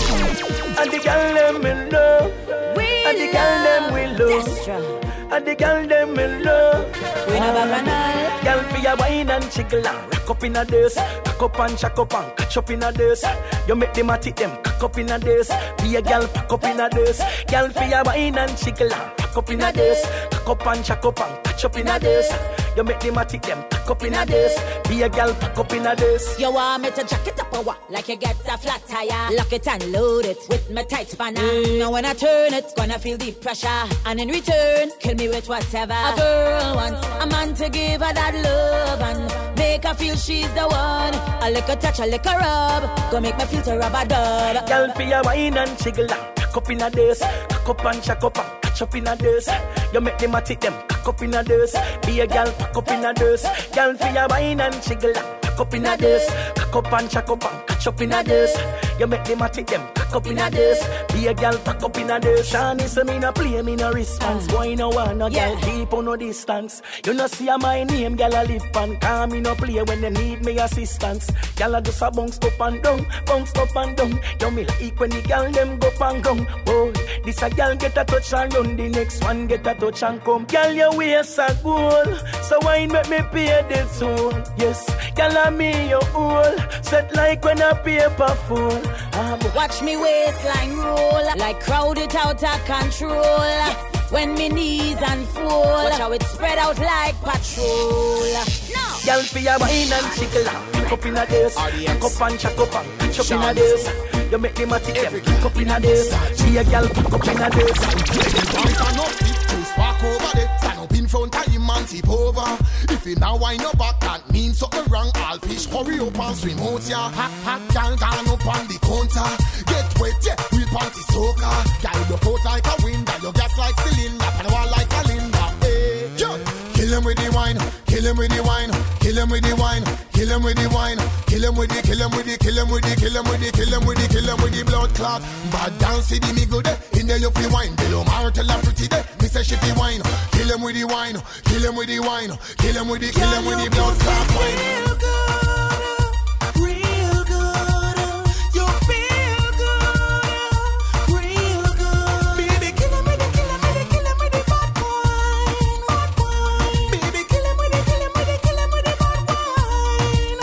And the girl them will love, and the girl them will love. And the girl them will love. We never gonna. Girl for your wine and jiggle and rock up in a dance. Cock up and shack up and catch up in a dance. You make them at it them cock up in a dance. Be a girl pack up in a dance. Girl for your wine and jiggle and rock up in a dance. Cock up and shack up and catch up in a dance. You make them at it them cock up in a dance. Be a girl pack up in a dance. You want me to jack it up or what? Like you get a flat tire. Lock it and load it with my tight spanner. Mm. Now when I turn it, gonna feel the pressure. And in return, kill me with whatever. A girl wants a man to give her that love and make her feel she's the one. A lick a touch, a lick a rub, go make me feel to rub a dub. Girl for your wine and jiggle and cock up in a dance. Cock up and shack up and catch up in a dance. You make them at it them cock up in a dance. Be a girl pack up in a dance. Girl for your wine and jiggle and cock up in a dance. Cock up and shack up and catch up in a this. You make them a take them cock up in a this. Be a girl pack up in a this. Shani say me no play, me no response. Boy no one, no girl keep on no distance. You no see a my name, girl a live pan. Call me no play when they need me assistance. Girl a just a bounce up and down, bounce up and down. You me like when the girl them go and come. Boy, this a girl get a touch and run, the next one get a touch and come. Girl your waist a goal, so why make me pay the toll? Yes, girl a me your all, set like when a paper full. Um, Watch me waistline roll, like crowd it out of control. Yes. When me knees unfold, watch how it spread out like patrol. No. Girl for your wine and tickle, pick up in a this. Pick up and chuck up and catch up in a this. You make them a tick them, pick up in a this. See a girl pick up in a this. Stand up, just walk over there. Stand up in front of him and tip over. If you now wind your back, that means something wrong. All fish hurry up and swim out ya. Hot, hot girl gone up on the counter. Get wet, yeah, real panty soaker. Girl look out like a wind, and your gas like cylinder, and wall like a Linda. Hey, yo. Kill him with the wine, kill him with the wine, kill him with the wine, kill him with the wine, kill him with the, kill him with the, kill him with the, kill him with the, kill him with the, kill him with the blood clot. Bad dance, see the me go there, in there you fi wine. Below mar tell her pretty there, me say she fi wine. Kill him with the wine, kill him with the wine, kill him with the, kill him with the blood clot wine. Real good, real good, you feel good, real good. Baby, kill him with the, kill him with the, kill him with the bad wine, bad wine. Baby, kill him with the, kill him with the, kill him with the bad wine,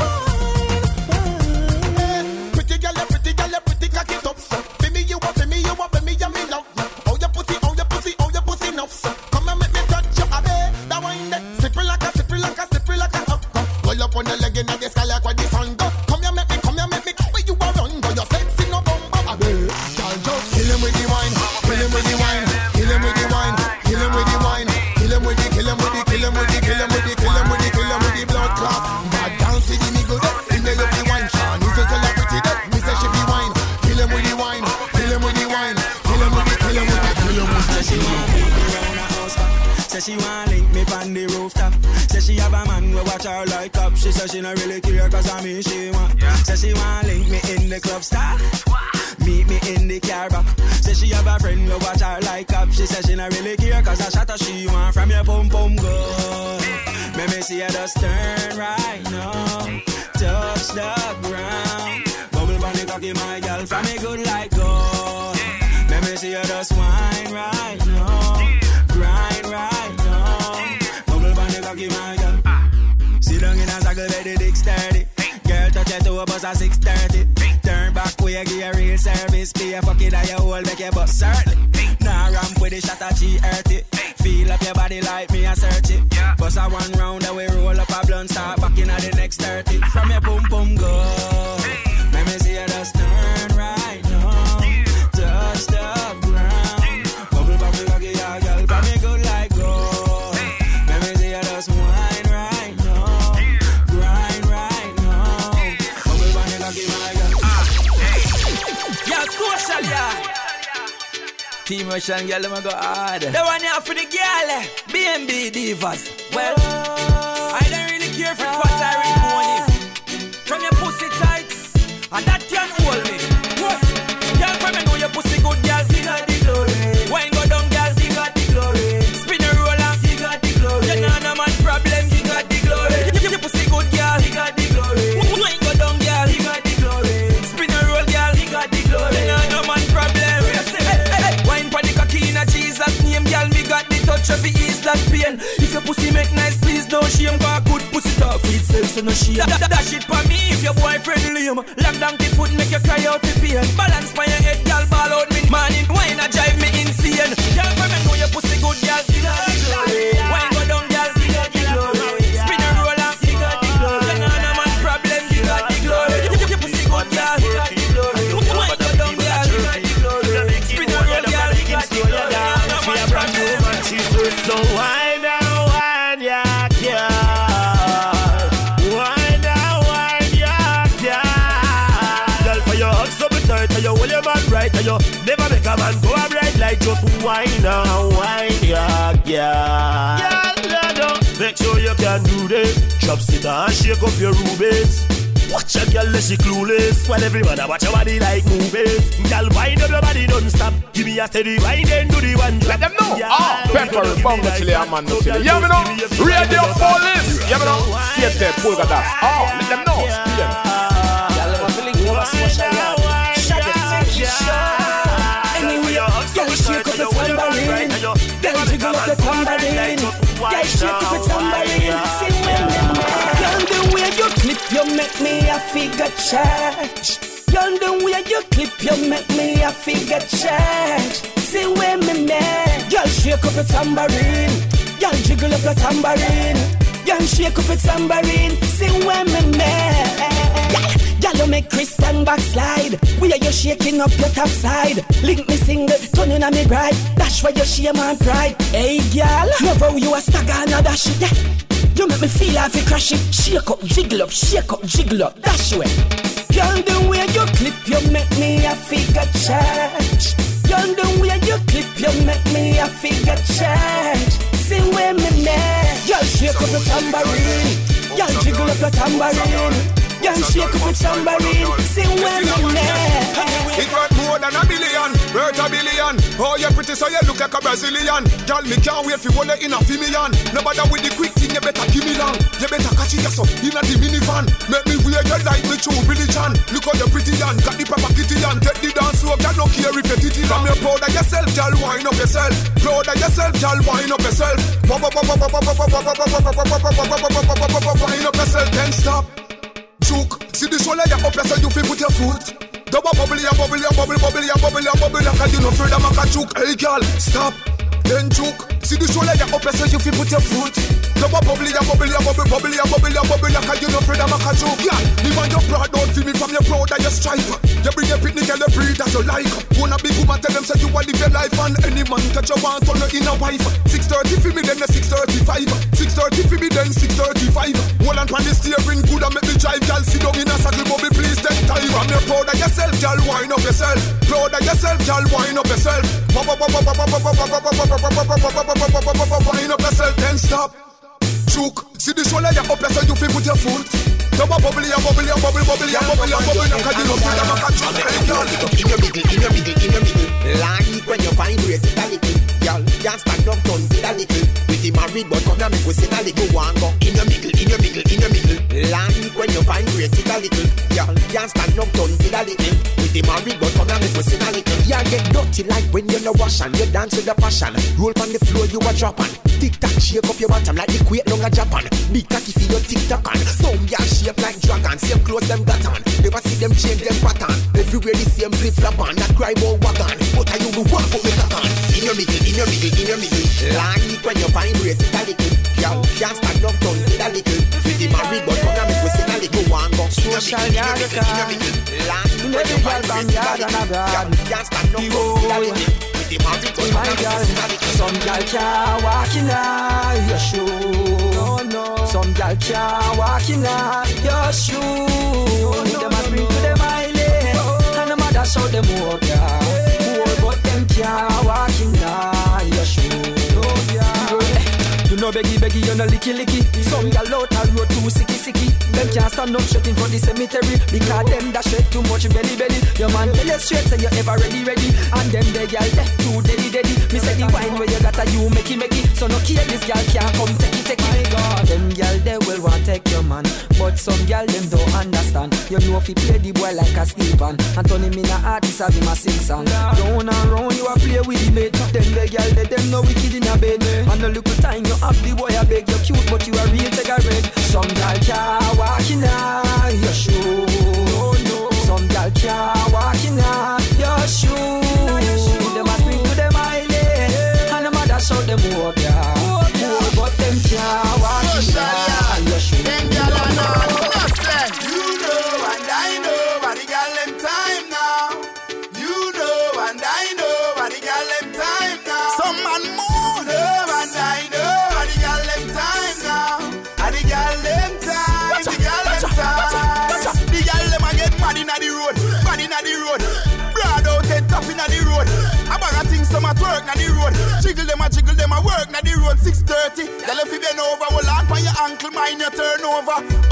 wine, wine. Pretty girl, pretty girl, pretty cocky top, so. For me you want, for me you want, for me you me love. Oh your pussy, oh your pussy, oh your pussy enough, so. Come and make me touch your abe, that wine there. Slippery like a, slippery like a, slippery like a up. Roll up on the leg in the sky like where the sun go. Come here, make me, come here, make me. Where you are run, but you're sexy no bumper, abe. Girl, just kill him with the wine, kill him with the wine, kill him with the wine, kill him with the wine, kill him with the, kill him with the, kill him with the, kill him with the, kill him with the, kill him with the blood clot. Bad dance with the nigga there, in the love the wine. Sean, you say tell her pretty there, me say she be wine. Kill him with the wine, kill him with the wine, kill him with the, kill him with the, kill him with the. She want me around a house back. Say she want link me on the rooftop. Say she have a man who watch her like up. She say she not really care cause I mean she want. Say she want link me in the club style. Meet me in the car back. Say she have a friend who watch her like up. She say she not really care cause I shot her she want. From your pum pum go. Let me see her just turn right now. Touch the ground. Bubble bunny cocky my girl. From me good like gold. Let me see her just wine right now. Grind right now. Bubble bunny cocky my girl. Sit down in a circle where the dick sturdy. Girl touch your toe bust a six thirty. Turn back way give you real service. Pay a fuck it at your hole make your bust certainly. Nah ramp with the shot at G thirty. Feel up your body like me a search it. Bust a one round and we roll up a blunt. Start back in at the next thirty. From your boom boom go. Let me see you just turn right now. Touch the ground. Bubble bubble cocky your girl. From me good like gold. Let me see you just wine right now. Grind right now. Bubble bubble cocky my girl. Yeah, social, yeah. Team Russian girl, I'ma go hard. The one here for the girl, B and B Divas. Well, I don't really care for what I read money. From your pussy tight, and that can hold me. What? Girl, from me know your pussy good, girl. You got the glory. Wine go down, girl. You got the glory. Spin a roller. You got the glory. You know no man problem. You got the glory. Your pussy good, girl. You got the glory. Wine go down, girl. You got the glory. Spin a roll, girl. You got the glory. You know no man problem. Wine for the cocky in a Jesus name, girl. Me got the touch of the ease that pain. If your pussy make nice, please don't shame. Cause good pussy talk for itself, so no shame. Da, da, dash it for me if your boyfriend lame. Lock down the foot, make you cry out the pain. Balance by your head, girl, ball out me. Morning wine a drive me insane. Girl, from me know your pussy good, girl. Wine go down, girl. Spin a roller. You know no man problem. You got the glory. Your pussy good, girl. Wine go down, girl. Spin a roller, girl. So why now, why ya, girl? Why now, why ya, girl? Girl, for your hugs so tight, and you hold your man right, and you never make a man go a bright light. Just why now, why ya, girl? Girl, make sure you can do this. Drop sit and shake up your rubies. Watch a girl, she clueless. While everyone a watch your body like movies. Girl, wind up your body, don't stop. Give me a steady wind and do the one drop. Let them know. Ah, Pepper, Bongo Chile, man, no silly. Yeah, me know. Radio Police. Yeah, me know. Siete pulgadas. Ah, let them know. Spain. Girl, I'm feeling you a social yard. Shut it, shake it, shut. Anyway, girl, shake up the tambourine. Girl, jiggle up the tambourine. Girl, shake up the tambourine. See when me girl, the way you clip, you make me a figure church. Girl, the way you clip, you make me a figure church. See when me mad. Girl, shake up the tambourine. Girl, jiggle up the tambourine. Girl, shake up the tambourine. See when me mad. Girl, you make Christian backslide. We are you shaking up your top side. Link me single, turning on me bride. That's why you shame and pride. Hey, girl, love how you a stagger and a dash it. Yeah. You make me feel like you crash it. Shake up, jiggle up, shake up, jiggle up. Dash it. Girl, the way you clip, you make me a figure church. Girl, the way you clip, you make me a figure church. See where me mad. Girl, shake up the tambourine. Girl, jiggle up the tambourine. Girl, shake up the tambourine. See where me mad. It worth more than a billion, worth a billion. Oh, you're pretty, so you look like a Brazilian. Girl, me can't wait for you in a million. Nobody with the quick thing, you better give me long. You better catch it yourself in a the minivan. Make me wear your like me true religion. Look how you're pretty and got the proper kitty and take the dance so girl, don't care if you're titty. From your proud of yourself, girl, wind up yourself. Proud of yourself, girl, wind up yourself. Wind up yourself, then stop. Choke, see the shoulder you up yourself, you feel put your foot. Double bubble, ya bubble, ya bubble, bubble, ya bubble, ya bubble, like you no afraid of a choke. Hey girl, stop, then choke. See the shoulder you up yourself, you feel put your foot. Double bubble, ya bubble, ya bubble, bubble, ya bubble, ya bubble, like you no afraid of a choke. Yeah, leave on your proud, don't feel me from your proud of your stripe. You bring your picnic and you breathe as you like. Wanna be woman, tell them say you want live your life and any man that you want turn you in a wife. Six thirty for me, then the six thirty-five. Six thirty for me, then six thirty-five. Hold on, pan the steering good and make me drive, girl. Sit down in a saddle, bubble, please take time. I'm your proud of yourself, girl. Wind up yourself. Proud of yourself, girl. Wind up yourself. Wind up yourself, then stop. Choke. See the shoulder you up yourself, you feel put your foot. Double bubble, ya bubble, ya bubble, bubble, ya bubble, ya bubble. Now can you know feel I'm a catch up? In your middle, in your middle, in your middle. Like when you vibrate it a little. Girl, can't stand up, turn it a little. With him married, but come here, make we sit a little. One go in your middle, in your middle, in your middle. Like when you vibrate it a little. Girl, can't stand up, turn it a little. With him married, but come here, make we sit a little. Yeah, get dirty like when you no wash and you dance with the passion. Roll on the floor, you a drop on. Tick tock, shake up your bottom like the quake long a Japan. Big cocky for your tick tock on. Some girl shape like dragon, same clothes them got on. Never see them change them pattern. Everywhere the same flip flop on. That cry about wagon. But I you the one for me on. In your middle, in your middle, in your middle. Like when you vibrate it a little. Girl, can't stand up, turn it a little. Fifty married, but come here, make we sing a little. One go. In your middle, in your middle, in your middle. Like when you vibrate it a little. Girl, can't stand up, turn it a little. My girl, some girl can't walk in your shoe. No, no. Some girl can't walk in your shoe. No, no. Them a spring to them island, oh. And the mother show them walk, yeah. Oh, but them can't walk in your shoe. Oh, yeah. You know beggy beggy, you know licky licky. Some gal out a road too sicky sicky. Them can't stand up straight in front the cemetery because them dash straight too much belly belly. Your man tell you straight say you ever ready ready. And them the gal that too daddy daddy. Me say the wine where you got a you make it make it. So no care this gal can't come take it take it. My God, them gal they will want take your man, but some gal them don't understand. You know if he play the boy like a Stephen and turn him in a artist have him a sing song. Round and round you a play with the mate. Them the gal they them no wicked in a bed. And a little time you have the boy I beg you cute, but you a real cigarette. Some gal can't walk in your shoe. Oh, no. Some gal can't walk in your shoe. Them a spring to them island, and the mother show them walk ya. Oh, but them can't walk in your shoe. Them gal are not nothing. You know and I know, but the gal them time now. You know and I know, but the gal them time now. Some man more. You know and I know. Time now, and the girl them time, the girl them time. The girl them a get mad inna the road, mad inna the road. Broad out head top inna the road. A bag of things some a twerk inna the road. Jiggle them a jiggle them a work inna the road. Six thirty, girl if you bend over, hold on by your ankle, mind your turn over. Bongo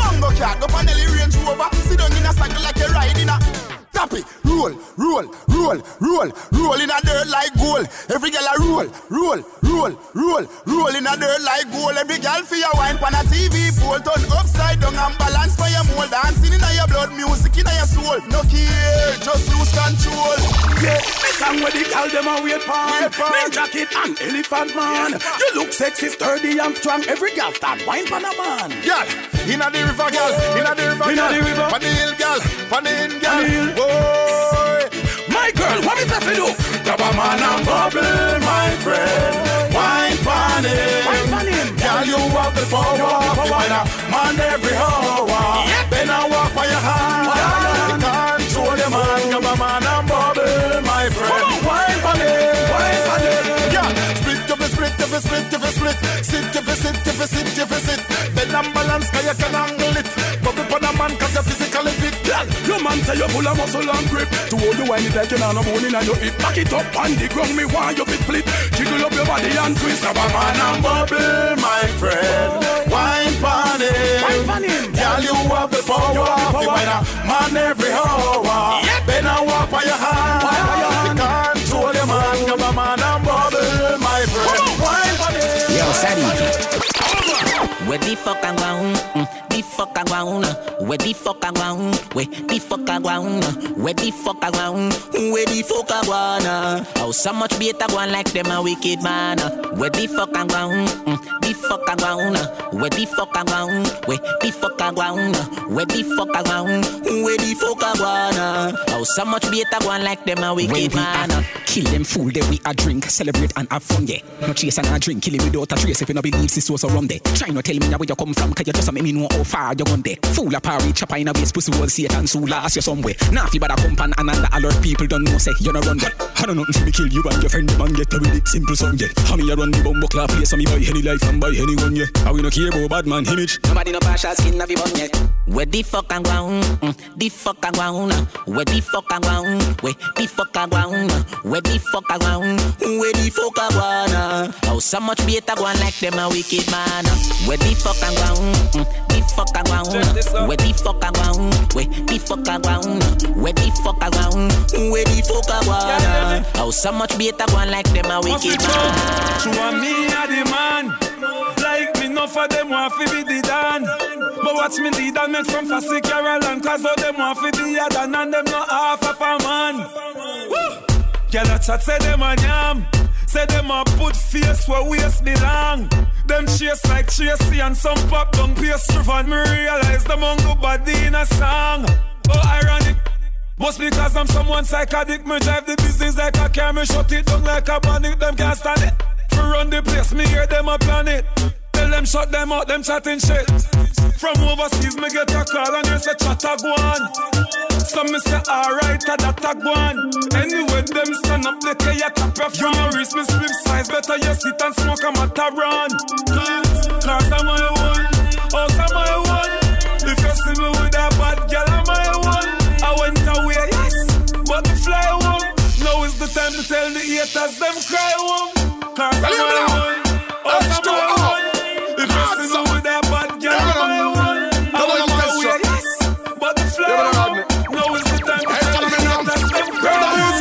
car, go on the Range Rover. Sit down in a cycle like you're riding a. Tap it, roll, roll, roll, roll, roll in a dirt like gold. Every girl a roll, roll, roll, roll, roll in a dirt like gold. Every girl for your wine pan a T V pole, turn upside down and balance for your mold. Dancing in your blood, music in your soul. No care, just lose control. Yeah, this song where the girl them a wait for. Men jacket and elephant man. You look sexy, sturdy and strong. Every girl start wine pan a man. Girl, inna the river, girl, inna the river, inna the river, pan the hill, girl, pan the hill, girl. Boy, my girl, what is that for you? Grab a man and bubble, my friend. Wine pan him, wine pan him. Girl, you have the power, you wine a man every hour. Then I walk by your hand, you control the man. Grab a man and bubble, my friend. Wine pan him, wine pan him. Yeah, split to the split to the split to the split. Sit to the sit to the sit to the sit. Then I'm balance, cause you can angle it. Bubble pan a man, cause you're physically fit. Girl, your man say you full of muscle and grip. To hold you wine it like you know no bone in your hip. Back it up on the ground, me want you fit flip. Jiggle up your body and twist. Grab a man and bubble, my friend. Wine pan him, wine pan him. Girl, you have the power, you have the wine a man every hour. Yep. Then I walk by your hand, you control your man. Grab a man and bubble, my friend. Wine pan him. Yo, Sadie. Where the fuck I want? Mm, the fuck I want? Where the fuck I want? Where the fuck I want? Where the fuck I want? Where the fuck I want? Oh, so much better one like them a wicked man. Where the fuck I want? Mm, the fuck I want? Where the fuck I want? Where the fuck I want? Where the fuck I want? Where the fuck I want? Oh, so much better one like them a wicked man. Kill them fool, they we a drink, celebrate and have fun, yeah. No chase and a drink, kill him without a trace. If you no believe this was around there. Try not tell me now where you come from, cause you just make me know how far you gone there. Fool a party, chopper in a waist, pussy will see it and so last you somewhere. Now if you better come and another alert people don't know, say you no run there. I don't know nothing to kill you and your friend, the man get with it, simple song, yeah. How me a run the bumbo clap place, so me buy any life and buy anyone, yeah. How we no care about bad man image. Nobody no partial skin of your bun yet. Where the fuck I want? Mm, the fuck I want? Where the fuck I want? Where the fuck I want? Where the fuck I want? Where the fuck I want? Oh, so much better one like them a wicked man. Where the fuck I want? Mm, the fuck I want? Where the fuck I want? Where the fuck I want? Where the fuck I want? Where the fuck I want? Oh, so much better one like them a wicked man. True and me a the man. Like me no for them want to be the dan. But watch me lead and make some fussy Carolyn. Cause all them want to be a dan and them not half of a man. Woo! Girl a chat say them a yam. Say them a put face where waist belong. Them chase like Tracy and some pop down pastry. And me realize them on go body in a song. Oh ironic. Must because I'm someone psychotic. Me drive the business like a car. Me shut it down like a bandit. Them can't stand it. For run the place, me hear them a plan it. Tell them shut them out, them chatting shit. From overseas, me get a call and they say chat a go on. Some me say alright, a that a go on. Anyway, them stand up, they tell you cap your from your wrist, me slip size. Better you sit and smoke a matter run. Cause I'm my one, oh, I'm my one. If you see me with a bad girl, I'm my one. I went away, yes, but the fly one. Now is the time to tell the haters, them cry one. Cause I'm my one, oh, I'm my one. If you see me with a bad girl, I'm my one. I went away, yes, but the fly one. Now is the time to tell the haters, them cry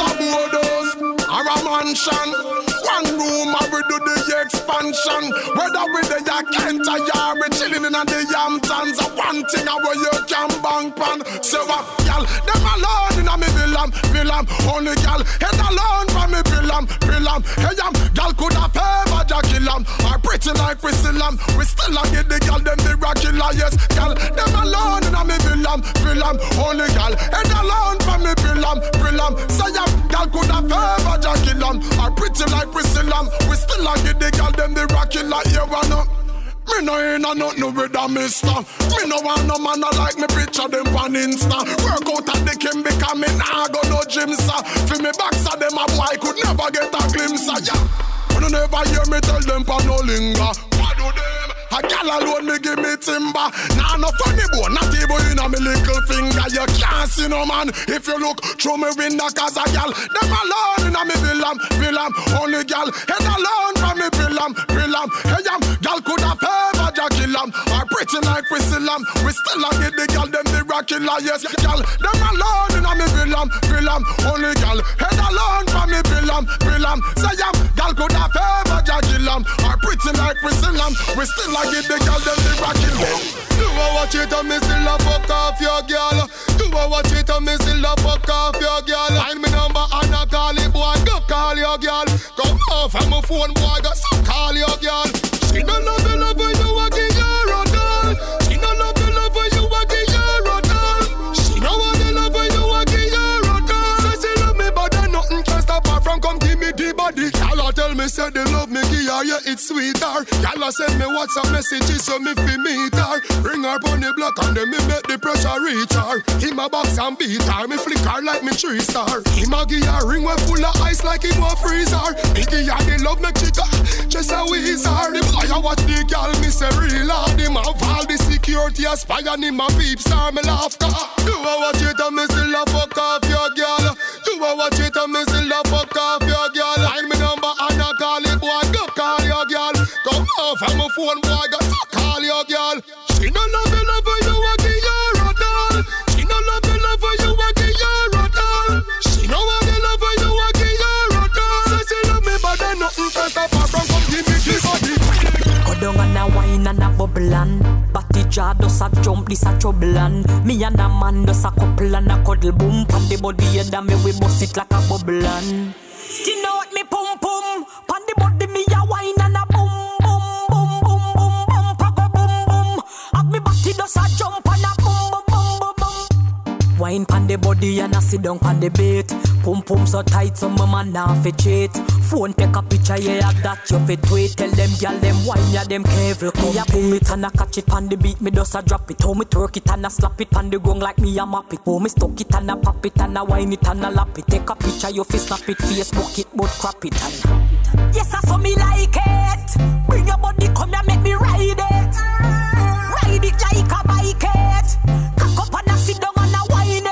one. Or a mansion, one room, I will do the expansion. Whether with the Kent or Yari, chilling in the Hamptons, a one thing I where you can bank pan. So what, y'all, them alone in a me villam, villam. Only y'all, head alone from me villam, villam. Hey, y'all, y'all could have ever jackilam. Or pretty like we still am. We still a get the y'all, them miraculous, yes. Y'all, them alone in a me villam, villam. Only y'all, head alone from me villam, villam. So y'all, y'all could have ever jackilam. Or pretty like we still am. We still a get the y'all, them miraculous, you wanna. Me no ain't a nothing with a mister. Me no want no man a like me picture them on Insta. Work out at the Kim because me nah go no gym, sir. For me backs of them a boy could never get a glimpse of ya. When you never hear me tell them pa no linger. What do them? A gal alone me give me timber. Nah no funny boy, not even in a me little finger. You can't see no man if you look through me window cause a gal. Them alone in a me villam, villam. Only gal head alone from me villam, villam. Hey am, gal could have ever a kill 'em. Are pretty like we still 'em. We still a get the gal them miraculous. Yes, gal, them alone in a me villam, villam. Only gal head alone from me villam, villam. Say 'em, gal could have ever ja kill 'em. Are pretty like we still 'em. We still a get the gal them miraculous. You a watch it and me still a fuck off your gal. You a watch it and me still a fuck off your gal. Find me number and a call it boy, go call your gal. Come off of my phone boy, go so call your gal. She don't love the love when you a give her a doll. She don't love the love when you a give her a doll. She don't want the love when you a give her a doll. Say she love me but then nothing can stop her from come give me the body. Y'all tell me say they love me give her, yeah it's sweeter. Y'all send me WhatsApp messages so me fi meet her. Bring her on the block and then me make the pressure reach her. Him a box and beat her, me flick her like me three star. Him a give her ring we full of ice like it was freezer. Me give her the love me chica, just a wizard. The boy a watch the girl, me say real hard. Him have all the security a spy and him a peep star, me laugh car. You a watch it and me still a fuck off your girl. You a watch it and me still a fuck off your girl. Line me number and a call it boy, go call your girl. Come off of my phone boy, go so call your girl. She no love the love when you a give her a doll. She no love the love when you a give her a doll. She no want the love when you a give her a doll. Say she love me but then nothing can stop her from come give me this body. Go down and a wine and a bubble and Batty jar does a jump, this a trouble and me and a man does a couple and a cuddle boom. Pan the body head and me we bust it like a bubble and skin out me pum pum. Pan the body me a wine and a boom boom boom boom boom boom papa boom boom. Have me batty does a jump and a boom boom boom boom boom. Wine pan the body and a sit down pan the bait. Pum pum so tight so my man now fi cheat. Phone take a picture yeah that you fi tweet. Tell them gyal them wine ya them careful. Me a pull it and a catch it pan the beat. Me just a drop it. How me twerk it and a slap it pan the gong like me a map it. How me stuck it and a pop it and a wine it and a lap it. Take a picture you fi snap it, Facebook it but crap it and yes I saw me like it. Bring your body come and make me ride it. Ride it like a bike it. Cock up and a sit down and a wine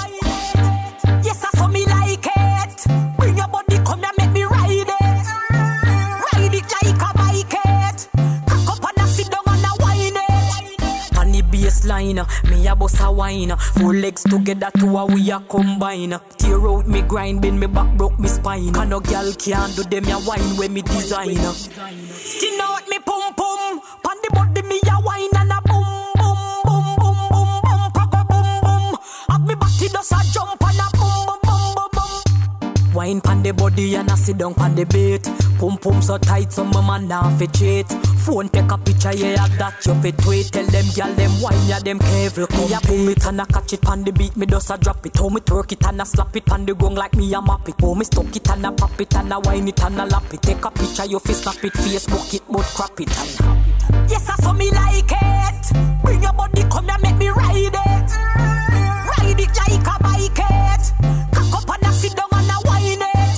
it. Yes I saw me like it. Bring your body come and make me ride it. Ride it like a bike it. Cock up and a sit down and a wine it. On the baseline, me a bust a wine. Four legs together to a we a combine. Tear out me grind, bend me back, broke me spine. Can no girl can't do them ya wine when me design. Skin out me pum pum. Pan the body me a wine and a boom boom boom boom boom boom papa boom boom. Have me body does a jump and a boom boom boom boom boom. Wine pan the body and a sit down pan the bait. Pum pum so tight so my man now fi cheat. Phone take a picture yeah that you fi tweet. Tell them gyal them wine ya them careful. Me a pull it and a catch it pan the beat. Me just a drop it. How me twerk it and a slap it pan the gong like me a map it. How me stuck it and a pop it and a wine it and a lap it. Take a picture you fi snap it, Facebook it but crap it and yes I saw me like it. Bring your body come and make me ride it. Ride it like a bike it. Cock up and a sit down and a wine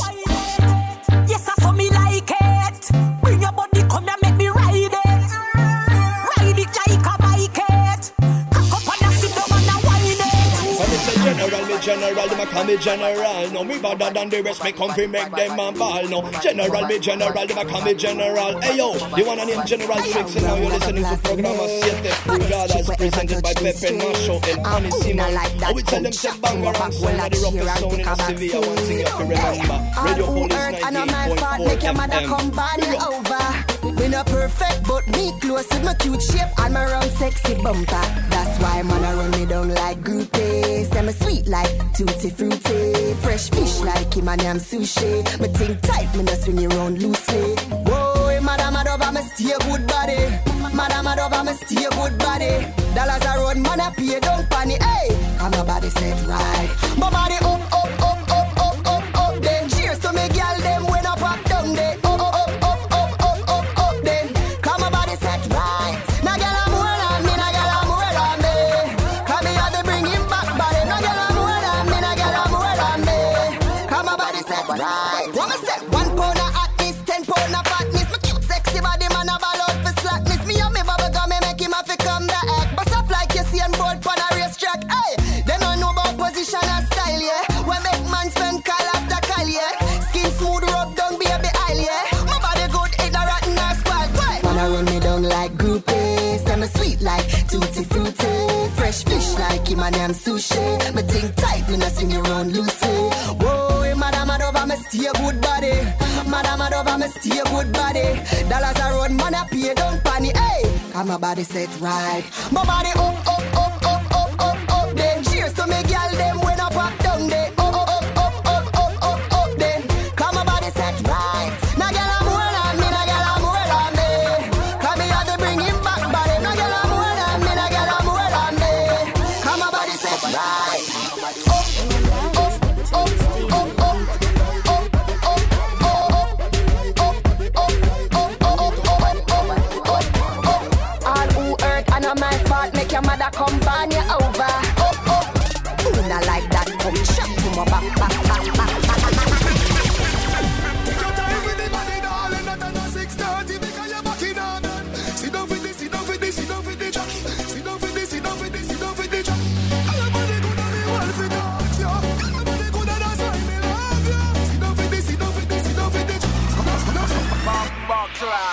it. Yes I saw me like it. Bring your body come and make me ride it. Ride it like a bike it. Cock up and a sit down and a wine it. When it's a general, me general, them a call me general. No, me better than the rest, me come fi make them a ball. No, general, me general, them a call me general. Hey yo, you wanna name General Tricks and now you're listening to program of Siete Pulgadas presented by Pepe Macho and Anissima. I will tell them say bang around sound of the rocker sound in Sevilla. One thing you have to remember, Radio Police ninety-eight point four F M. Me not perfect, but me close with my cute shape and my round sexy bumper. That's why man I run me down like groupie. Say me sweet like tutti frutti. Fresh fish like him and I'm sushi. Me think tight, me not swing around loosely. Whoa, madam over me stay good body. Madam over me stay good body. Dollars a road, man I pay, don't panic. Hey, I'm my body set right. My body up, up, up, up, up, up, up. Then cheers to me girl them when I pop down there. Up, up, up, up. Position and style, yeah. We make like tutti frutti. Fresh fish like him and them sushi. Me think tight, me not swing around loosely. Whoa, madam, I over me stay good body. Madam, I over me stay good body. Dollars a run, man, I pay, don't panic. Hey, come my body set right. My body up, up, up, up, up, up, up. Then cheers to me, girl, them when I pop down there. Up, up, up, up, up, up, up, up. Then come my body set right. Now, girl, I'm more than me. Now, girl, I'm more than me. Come me, have to bring him back, body. Now, girl, I'm more than me. Now, girl, I'm more than me. Come my body set right. Up, up, up, up, up, up. Make your mother come burn you over. Up, up. Ooh, not like that. Come chop to my back, back, back, back, back. Take your time with the body, darling. Not another six thirty because you're back in on. Sit down with this, sit down with this, sit down with the jockey. Sit down with this, sit down with this, sit down with the jockey. Your body good and me well fit touch you. Your body good and that's why me love you. Sit down with this, sit down with this, sit down with the jockey. Back, back, clap.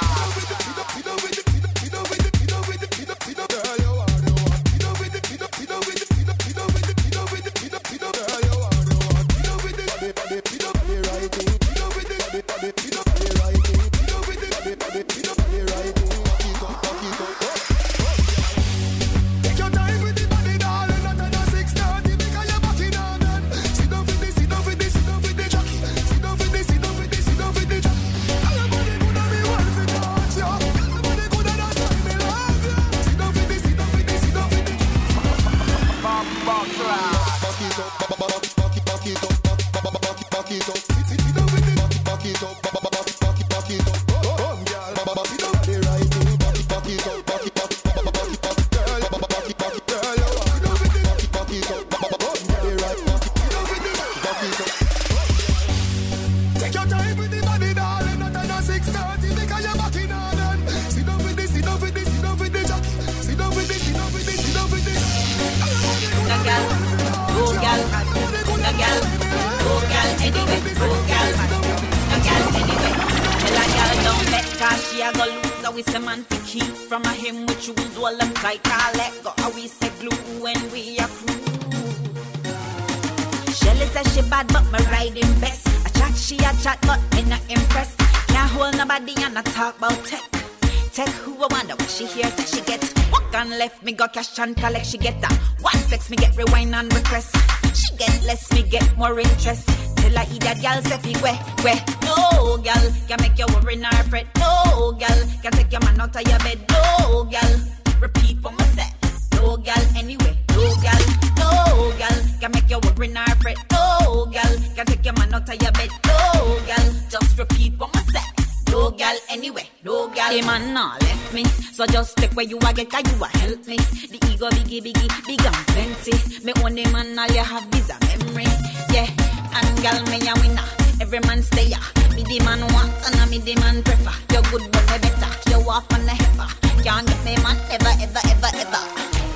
Me go cash and collect, she get that. One flex, me get rewind and request. She get less, me get more interest. Tell her, eat that gal, say fi weh, weh. No, gal, can make you worry nor fret. No, gal, can take your man out of your bed. No, gal, repeat for myself. No, gal, anyway. No, gal, no, gal, can make you worry nor fret. No, gal, can take your man out of your bed. No, gal, just repeat for myself. No gal anyway, no gal. Hey man nah left me, so just take where you a get, cause you a help me. The ego biggie biggie, big and plenty. Me own the man, all you have is a memory. Yeah, and gal me a winner. Every man stay ya. Me the man want and I me the man prefer. You good but me better, you walk on the heifer. Can't get me man ever ever ever ever.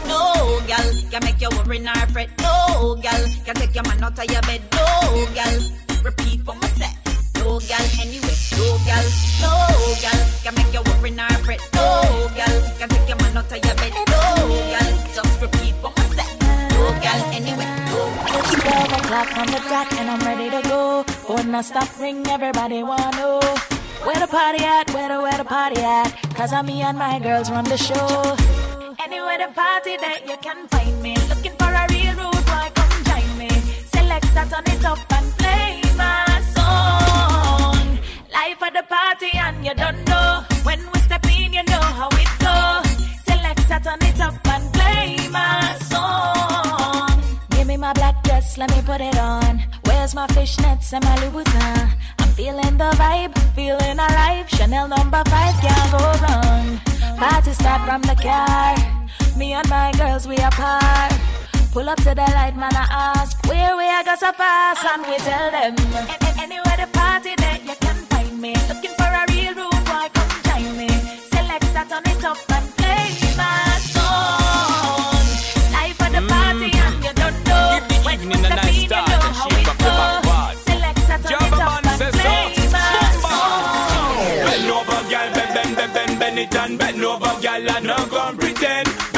No gal, can make you worry nor fret. No gal, can take your man out of your bed. No gal, repeat for myself. No gal anyway, no gal, no gal, can make you worry nor fret. No gal, can take your man out of your bed. No gal, just repeat for myself. No gal anyway, no gal. It's twelve o'clock on the dot and I'm ready to go. Phone not stop ring, everybody wanna know where the party at, where the where the party at. Cause I'm me and my girls run the show. Anywhere the party that you can find me. Looking for a real rude boy, come join me. Select that, turn it up and play my song. Life at the party and you don't know. When we step in, you know how it go. Select that, turn it up and play my song. Give me my black dress, let me put it on. Where's my fishnets and my Louboutin? I'm feeling the vibe, feeling alive. Chanel number five, can't go wrong. Party start from the car. Me and my girls, we apart. Pull up to the light, man, I ask where we are got so fast, and we tell them anywhere the party that you can find me. Looking for a real rude boy, come join me. Select that, turn it up and play my song. Life at the party and you don't know. When we step in, you know how it goes. Select that, turn it up and play my song. Bend over, girl, bend, bend, bend, bend, bend it and bend over, girl, and no gon' pretend.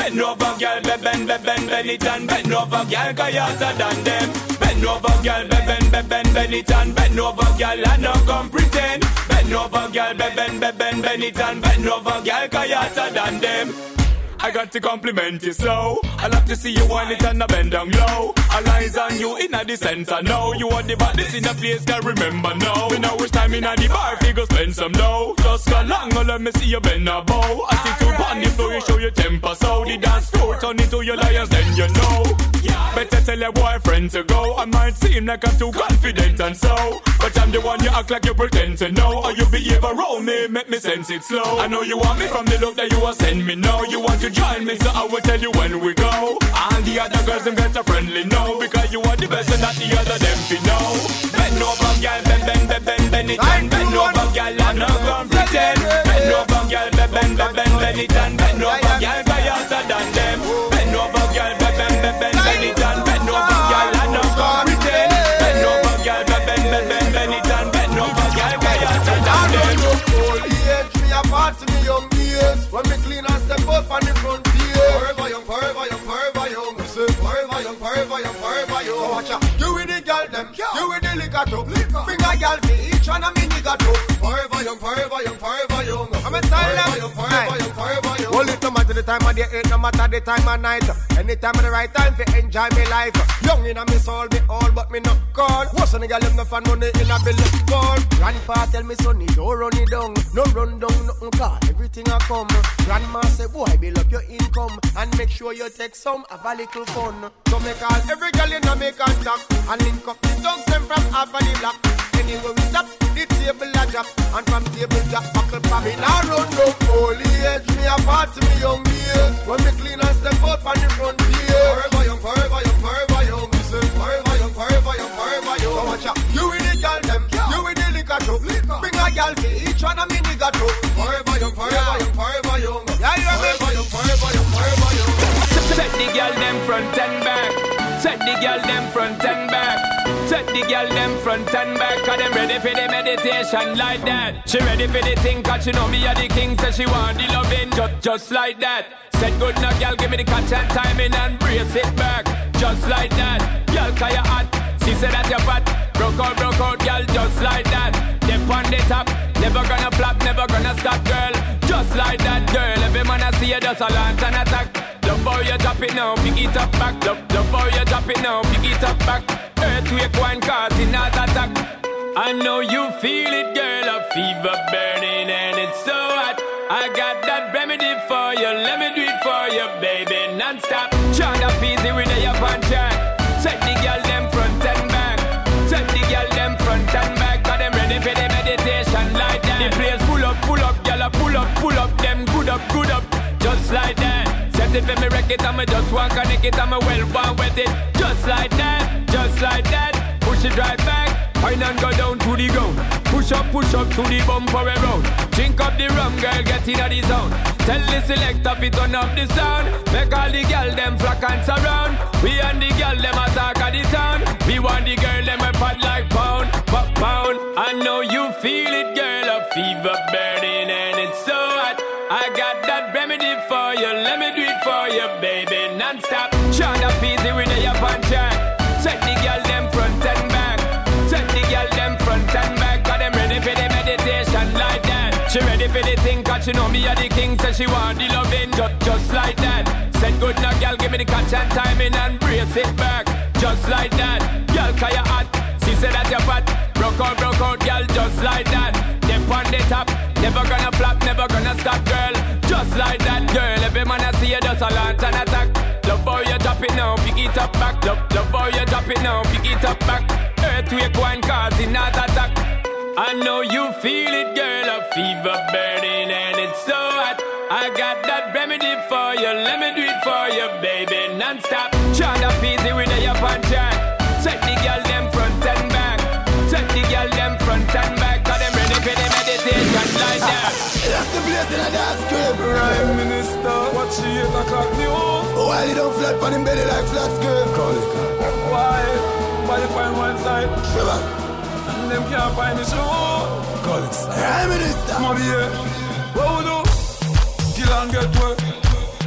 Bend over, girl, bend, bend, bend, bend it and bend over, girl, cause you're hotter than them. Bend over, girl, bend, bend, bend, bend, bend it and bend over, girl, and don't come pretend. Bend over, girl, bend, bend, bend, bend, bend it and bend over, girl, cause you're hotter than them. I got to compliment you so. I love to see you want it and a bend down low. All eyes on you in a the center now. You are the baddest in the place, girl, remember now. We know which time in a the bar, we go spend some dough. Just go long, oh, let me see you bend a bow. I see two on the floor, you show your temper. So the dance floor, turn it to your lions, then you know. Better tell your boyfriend to go. I might seem like I'm too confident and so, but I'm the one you act like you pretend to know. Or you behave around me, make me sense it slow. I know you want me from the look that you are send me now. You want to join me, so I will tell you when we go. All the other girls, them get a friendly no, because you are the best and not the other them fi know. Bend over, girl, bend, bend, bend, bend, bend it and bend over, girl, and no come pretend. Bend over, girl, bend, bend, bend, bend, bend it and bend over, girl, cause you're hotter than them. Bend over, girl, bend, bend, bend, bend, bend it and bend over, girl, and no come pretend. Bend over, girl, bend, bend, bend, bend, bend it and bend over, girl, cause you're hotter than them. Old age, me apart to me young years. When me clean and step up on the front pier. Forever young, forever young, forever young. Me say forever young, forever young, forever young. Oh, watch out, you with the girl them, you with the liquor too. Bring a girl for each one of me nigga too. Forever young, forever young, forever young. I'm a style them. Forever young, forever young, forever young. Well, it no matter the time of day, it no matter the time of night. Anytime at the right time for enjoy me life. Young in a me soul, me all, but me not call. What's on the girl, them no fan money in a bill of gold. Grandpa tell me sonny, don't run it down. No run down, nothing call, everything a come. Grandma say, boy, build up your income and make sure you take some, have a little fun. So me call every girl in a me contact and link up the dogs them from half of the block. Anyway we stop, the table a drop, and from table drop, buckle pop. Me now run down holy age, me a part to me young years. When me clean and step up on the front pier. Forever young, forever young, forever young. Me say forever young, forever young, forever young. So watch out, you with the girl them, you with the liquor too. Bring a girl for each one of me nigga too. Forever young, forever young, forever young. Yeah, you hear me? Forever young, forever young, forever young. Set the girl them front and back. Set the girl them front and back. Set the girl them front and back. Cause them ready for the meditation like that. She ready for the thing cause she know me are the king. So she want the loving just, just like that. Said good now girl, give me the catch and timing and brace it back. Just like that. Girl cause you hot. She said that you're fat. Broke out, broke out girl just like that. Dip on the top. Never gonna flop, never gonna stop girl. Just like that girl. Every man I see you just a launch and attack. Love how you drop it now, pick it up back. Love, love how you drop it now, pick it up back. Earthquake one causing heart attack. I know you feel it, girl, a fever burning and it's so hot. I got that remedy for you, let me do it for you, baby, non-stop. Chanda easy with the up and track. Set the girl them front and back. Set the girl them front and back. Cause them ready for the meditation like that. The place full up, full up, girl, pull up, pull up, them good up, good up, just like that. Set it for me wreck it, I'ma just want connect it, I'ma well one with it. Just like that, just like that. Push it right back, pine and go down to the ground. Push up, push up to the bumper around. Drink up the rum, girl, get in the zone. Tell the selector fi turn up the sound. Make all the girl them flock and surround. We and the girl them attack at the town. We want the girl them a fat like pound, pop pound. I know you feel it, girl, a fever burning and it's so hot. I got that remedy for you, let me do it for you, baby, non-stop. Chanda easy with the up and track. Set the girl them front and back. Set the girl them front and back. Cause them ready for the meditation like that. She ready for the thing cause she know me are the king. So she want the loving just, just like that. Said good now girl, give me the catch and timing and brace it back. Just like that. Girl cause you hot. She said that you're fat. Broke out, broke out girl just like that. Dip on the top. Never gonna flop, never gonna stop girl. Just like that girl. Every man I see you just a launch and attack. Love how you drop it now, pick it up back. Love, love how you drop it now, pick it up back. Earthquake one causing heart attack. I know you feel it, girl, a fever burning and it's so hot. I got that remedy for you, let me do it for you, baby, non-stop. Chanda easy with the up and track. Set the girl them front and back. Set the girl them front and back. Cause them ready for the meditation like that. That's the place in a dance crib. Prime Minister, watch the eight o'clock news. Why you don't flat on him belly like flat skirt? Call it, call it. Why? Why you find one side? Shiver. And them can't find the show. Call it. Prime Minister. Come here. What we do? Kill and get work. We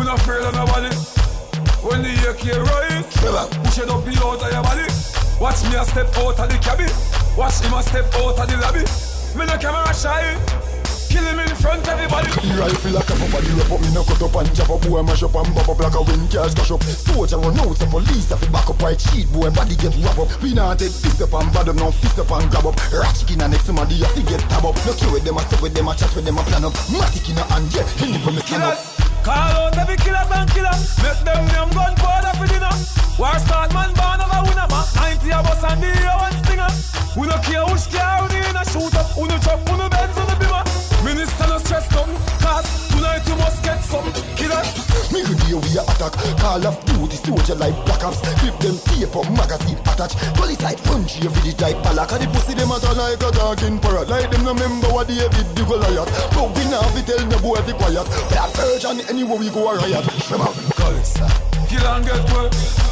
We not afraid of nobody. When the A K rise, push it up out of your body. Watch me a step out of the cabin. Watch him a step out of the lobby. Me no camera shy. Kill him in front of everybody. The rifle like a body rap up. Me no cut up and chop up. Boy mash up and bop up like a wind cars gush up. Soldier run out, the police have to back up. White sheet, boy body get wrap up. We not take fist up and bad up, no fist up and grab up. Rat chicken and next to somebody have to get tab up. No care with them, I step with them, I chat with them, I plan up. Matic in a hand, yeah, any from me stand up. Call out every killers and killer. Make them name gun powder for dinner. War start man born of a winner man. ninety of us and the one stinger. We no care which car we in a shoot up. We no chop, we no Benz on the bimmer. Minister no stress nothing. Cause tonight you must get some killers. Me good day we a attack. Call of duty soldier like Black Ops. Flip them tape up magazine attach. Police like punchy every day like Balak. And the pussy them at like a dog in parrot. Like them no member what David the Goliath. But we now we tell no boy be quiet. Black virgin anywhere we go a riot. Collis, kill and get well.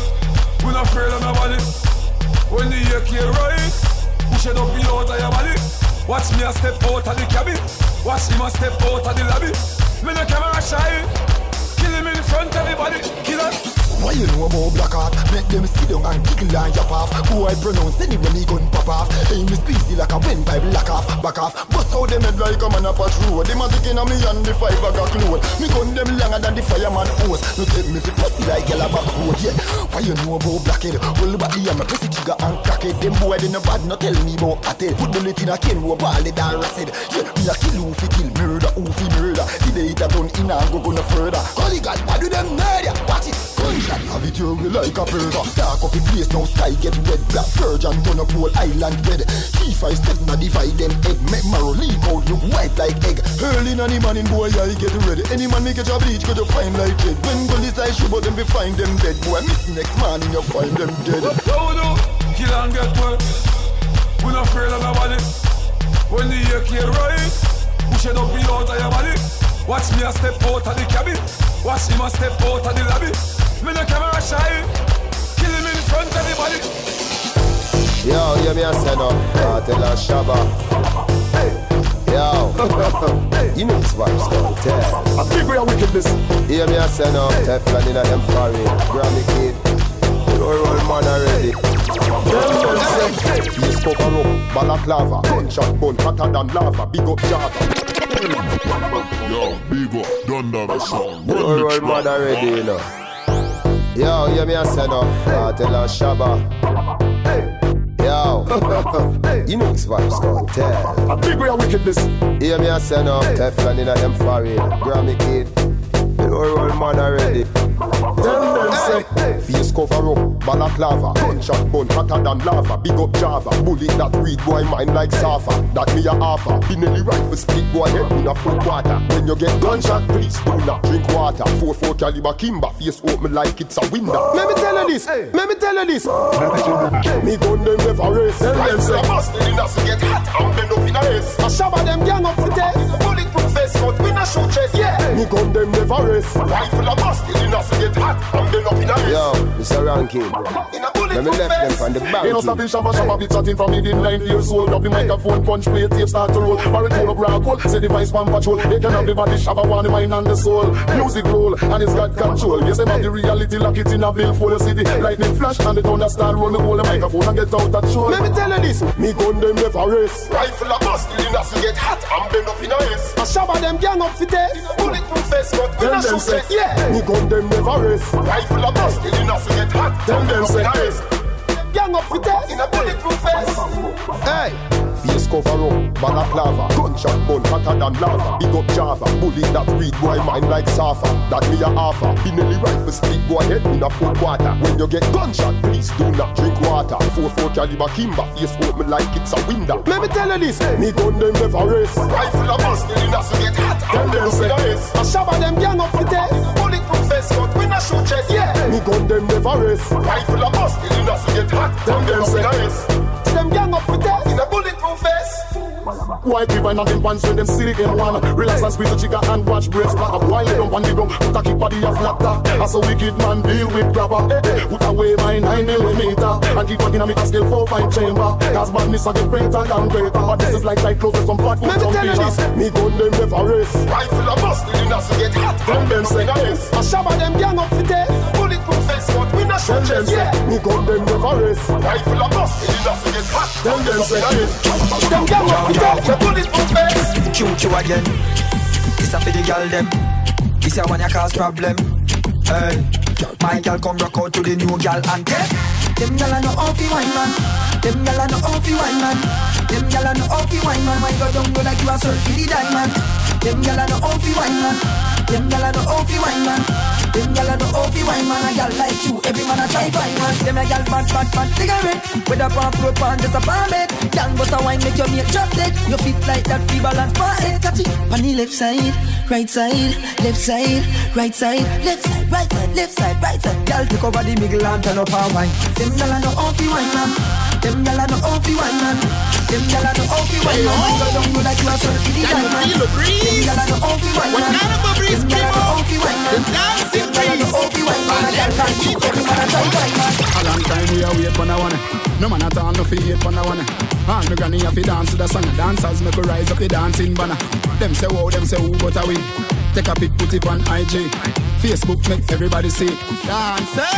We not afraid of nobody. When the A K rise, push it up out of your body. Watch me a step out of the cabin. Watch him a step out of the lobby. Me no camera shy. Kill him in front of everybody. Kill us. Why you know about Black Heart? Make them sit down and giggle and yap off. Who I pronounce any when he gun pop off. Aim is speedy like a wind pipe lock off. Back off. Bust out them head like a man up a road. Them a taking a me and the five bag of clothes. Me gun them longer than the fireman hose. No take me for pussy like yellow back road, yeah. Why you know about Blackhead? Hold the body and me press the trigger and crack it. Them boy they no bad, no tell me about at it. Put bullet in a can, who ball it and rusted. Yeah, me a kill who fi kill, murder who fi murder. Today it a done in and go go no further. Holy God, why do them murder? Watch it. Gunshot, have it your way like a burger. Dark up the place, now sky get red. Black surgeon, turn up whole island red. Key five step, now divide them egg. Make marrow leak out, look white like egg. Early in the morning, boy, I get ready. Any man make a job bleach, could you find like red. When gun is like shoe, but them be find them dead. Boy, miss next morning, you find them dead. How we do? Kill and get well. We not afraid of nobody. When the A K rise, push it up out of your body. Watch me a step out of the cabin. Watch him a step out of the lobby. Me no camera shy. Kill him in front of everybody. Yo, you me a say no. Cartel and Shabba. Yo, you know this vibes go tell. I think we are wickedness. Hear me a say no. Teflon in a them foreign. Grammy kid. You're all man already. Face cover up, balaclava. Gunshot bun hotter than lava. Big up Java. Yo, big up, done that song. You're all man already, you know. Yo, hear me a say no. Cartel and Shabba. Yo, you know this vibes go tell. I think we are wickedness. Hear me a say no. Teflon in a them foreign. Grammy kid. You're all man already. Face cover up, balaclava. Gunshot bun hotter than lava. Big up Java. Bullet that read boy mind like Safa. That me a offer. Pinelli rifle split boy head in a full water. When you get gunshot, please do not drink water. four four caliber Kimber. Face open like it's a window. Let me tell you this. Let me tell you this. Me gun them never race. Tell them say busted in us to get hot. I'm bend up in a race. I shabba them gang up for death. Bulletproof vest but we not shoot chest. Yeah. Me gun them never race. Rifle a busted in us to get hot. I'm bend up in a race. Yo, Mister Rankin. Let me left them from the bank. You know stop in shabba shabba bit chatting from me in nine years old. Up the microphone punch play tape start to roll. Baritone up rock roll. Say the vice pan patrol. They can have the body shabba one the mind and the soul. Music roll and it's got control. Yes, I'm have the reality lock it in a bill for the city. Lightning flash and the thunder start roll. Me hold the microphone and get out that show. Let me tell you this. Me gun them never race. Rifle a bust in us to get hot. I'm bend up in a race. I shabba them gang up for death. Bulletproof vest but we not shoot chest. Yeah. Me gun them never race. Rifle a bust in us to get hot. Tell them say race. Gang up for death in a bulletproof vest. Hey. Face cover up, balaclava. Gunshot bun hotter than lava. Big up Java. Bullet that read boy mind like Safa. That me a offer. Pinelli rifle split boy head in a full water. When you get gunshot, please do not drink water. four four caliber Kimber. Face open like it's a window. Let me tell you this. Me gun them never race. Rifle a busted in us to get hot. Tell them say race. I shabba them gang up for death. Bulletproof vest but we not shoot chest. Yeah. Me gun them never race. Rifle a busted in us to get hot. Tell them say race. Them gang up for death. In a bulletproof bulletproof vest. White people and them pants when them silly them one. Relax and squeeze the trigger and watch breaks back up. While they don't want the ground, put a kick body a flat top. As a wicked man deal with grabber. Put away my nine millimeter and keep on dynamic still four fine chamber. Cause badness a get greater than greater. But this is like like close with some fat food from Peter. Me gun them never race. Rifle a bust, the niggas to get hot. Them them say yes. A shabba them gang up for death. Bulletproof vest, but we not Them them say me gun them never race. Rifle a bust, the niggas to get hot. Them them say yes. Them gang up for death. Bulletproof vest. Q Q again. This a for the girl them. This a one ya cause problem. Hey, my girl come rock out to the new girl and get. Them gyal a no off wine man. Them gyal a no off wine man. Them gyal a no off wine man. Why go down go like you a surf for the diamond. Them gyal a no off wine man. Them gyal a no off wine man. Them gyal a no off wine man. A gyal like you, every man a try find man. Them a gyal bad bad bad cigarette. With a pump rope and just a palm bed. Gyal bust a wine make your mate drop dead. You fit like that fee balance for head. Catch it on the left side, right side, left side, right side, left side, right side, left side, right side. Gyal take over the middle and turn up her wine. Them gyal a no off wine man. Them gyal a no off wine man. Them gyal a no off wine man. Why go down go like you a surf for the diamond. Them gyal a no off wine man. Them gyal a no off wine man. Them gyal a no off wine man. A gyal can't keep every man a try wine man. A long time we are wait for no one. No man at all no fi hate for no one. And me granny have to dance to the song. Dancers make we rise up the dancing banner. Them say wow, them say who, but I win. Take a pic, put it on I G. Facebook make everybody see. Dancers,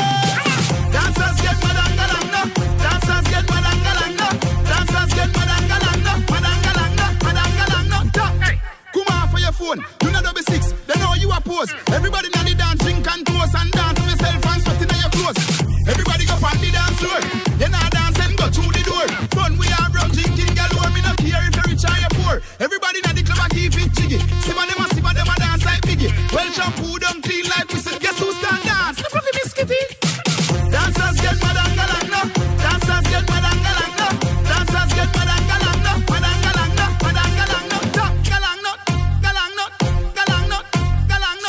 dancers get madangalanga. Dancers get madangalanga. Dancers get madangalanga. Madangalanga, madangalanga. Hey, come on for your phone. You know double six. They know you are pose. Everybody now the dance, drink and toast and dance with yourself and sweat in your clothes. Everybody go on the dance floor. You know dance and go through the door. Fun we are rum drinking, girl. Me no care if you're rich or you're poor. Everybody now the club a keep it jiggy. Some of them a some of them a dance like Biggie. Well shampoo them clean like we said. Guess who stand dance? The puffy biscuity. Dancers get madangalanga. Dancers get madangalanga. Dancers get madangalanga. Madangalanga. Madangalanga. Galangno. Galangno. Galangno. Galangno.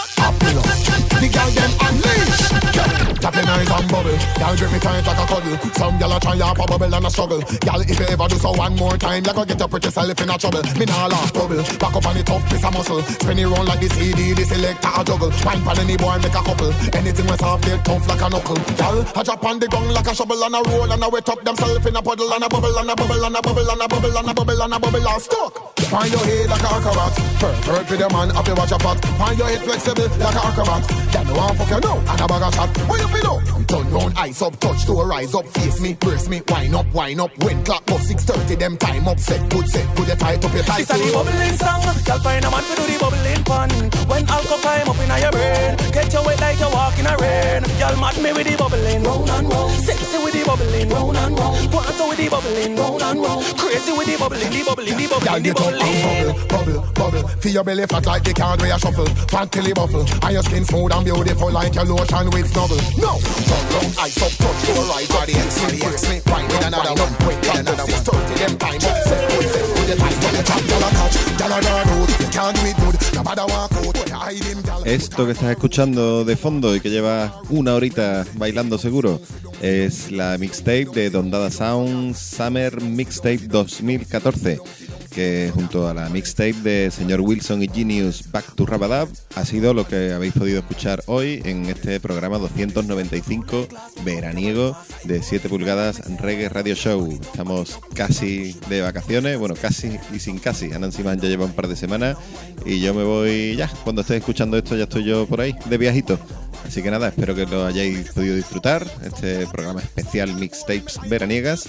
The girl them unleash. Tapping eyes and bubble. Girl grip me tight like a cuddle. Some girl a try up a bubble and a struggle. Girl if you ever do so one more time, you go get your pretty self in a trouble. Me nah laugh bubble. Back up on the tough piece of muscle. Spin it round like the C D, the selector a juggle. Wine pan any boy make a couple. Anything was soft get tough like a knuckle. Girl a drop on the gong like a shovel and a roll and a wet up themself in a puddle and a bubble and a bubble and a bubble and a bubble and a bubble and a bubble and stuck. Find your head like a acrobat. Perfect with your man up your watch a pot. Find your head flexible like a acrobat. Girl no one fuck you now and a bag of shot. What you feel up? Turn round, eyes up, touch to rise up, face me, brace me, wind up, wind up. When clock up six thirty, them time up, set good, set good, you tight up your tight. This a the bubbling song, y'all find a man to do the bubbling fun. When alcohol climb up in your brain, get you wet like you walk in a rain. Y'all mad me with the bubbling, round and round. Sexy with the bubbling, round and round. Dance with the bubbling, round and round. Crazy with the bubbling, the bubbling, the bubbling, the bubbling. Bubble, bubble, bubble. Feel your belly flat like the card where you shuffle. Fat till you buffle, and your skin smooth and beautiful like your lotion with snuggle. No, turn round, eyes up, touch to rise up. The X, the X, me, wind up, wind up. When come to the six thirty, them time up. Set good, set good, you tight up. You chop, y'all a catch, y'all a run out. You can't do it good, no matter what out. You hide him, y'all. Esto que estás escuchando de fondo y que lleva una horita bailando seguro es la mixtape de Don Dada Sound Summer Mixtape dos mil catorce, que junto a la mixtape de Señor Wilson y Genius Back to Rabadab ha sido lo que habéis podido escuchar hoy en este programa doscientos noventa y cinco veraniego de siete pulgadas Reggae Radio Show. Estamos casi de vacaciones, bueno, casi y sin casi. Anansi Man ya lleva un par de semanas y yo me voy ya. Cuando estéis escuchando esto ya estoy yo por ahí de viajito. Así que nada, espero que lo hayáis podido disfrutar, este programa especial Mixtapes veraniegas,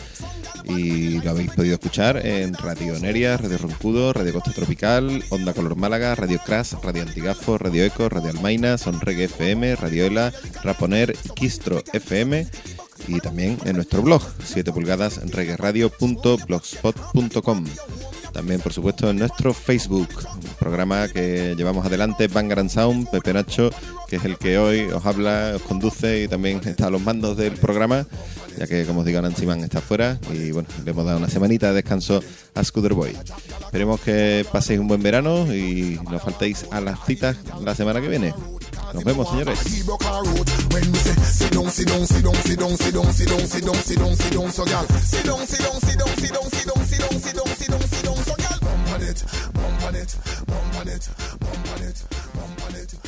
y lo habéis podido escuchar en Radio Neria, Radio Roncudo, Radio Costa Tropical, Onda Color Málaga, Radio Crash, Radio Antigafo, Radio Eco, Radio Almaina, Son Reggae F M, Radio Ela, Raponer, Quistro F M, y también en nuestro blog, siete pulgadas reggae radio punto blogspot punto com. También, por supuesto, en nuestro Facebook, un programa que llevamos adelante, Bangaran Sound, Pepe Nacho, que es el que hoy os habla, os conduce y también está a los mandos del programa, ya que, como os digo, Nancy Man está fuera y, bueno, le hemos dado una semanita de descanso a Scooter Boy. Esperemos que paséis un buen verano y no faltéis a las citas la semana que viene. Nos vemos, señores. say, sit down, sit down, sit down, sit down, sit down, sit down, sit down, sit down, sit down, so girl, sit down, sit down, sit down, sit down, sit down, sit down, sit down, sit down, sit down, so girl, bump on it, bump on it, bump on it, bump on it, bump on it.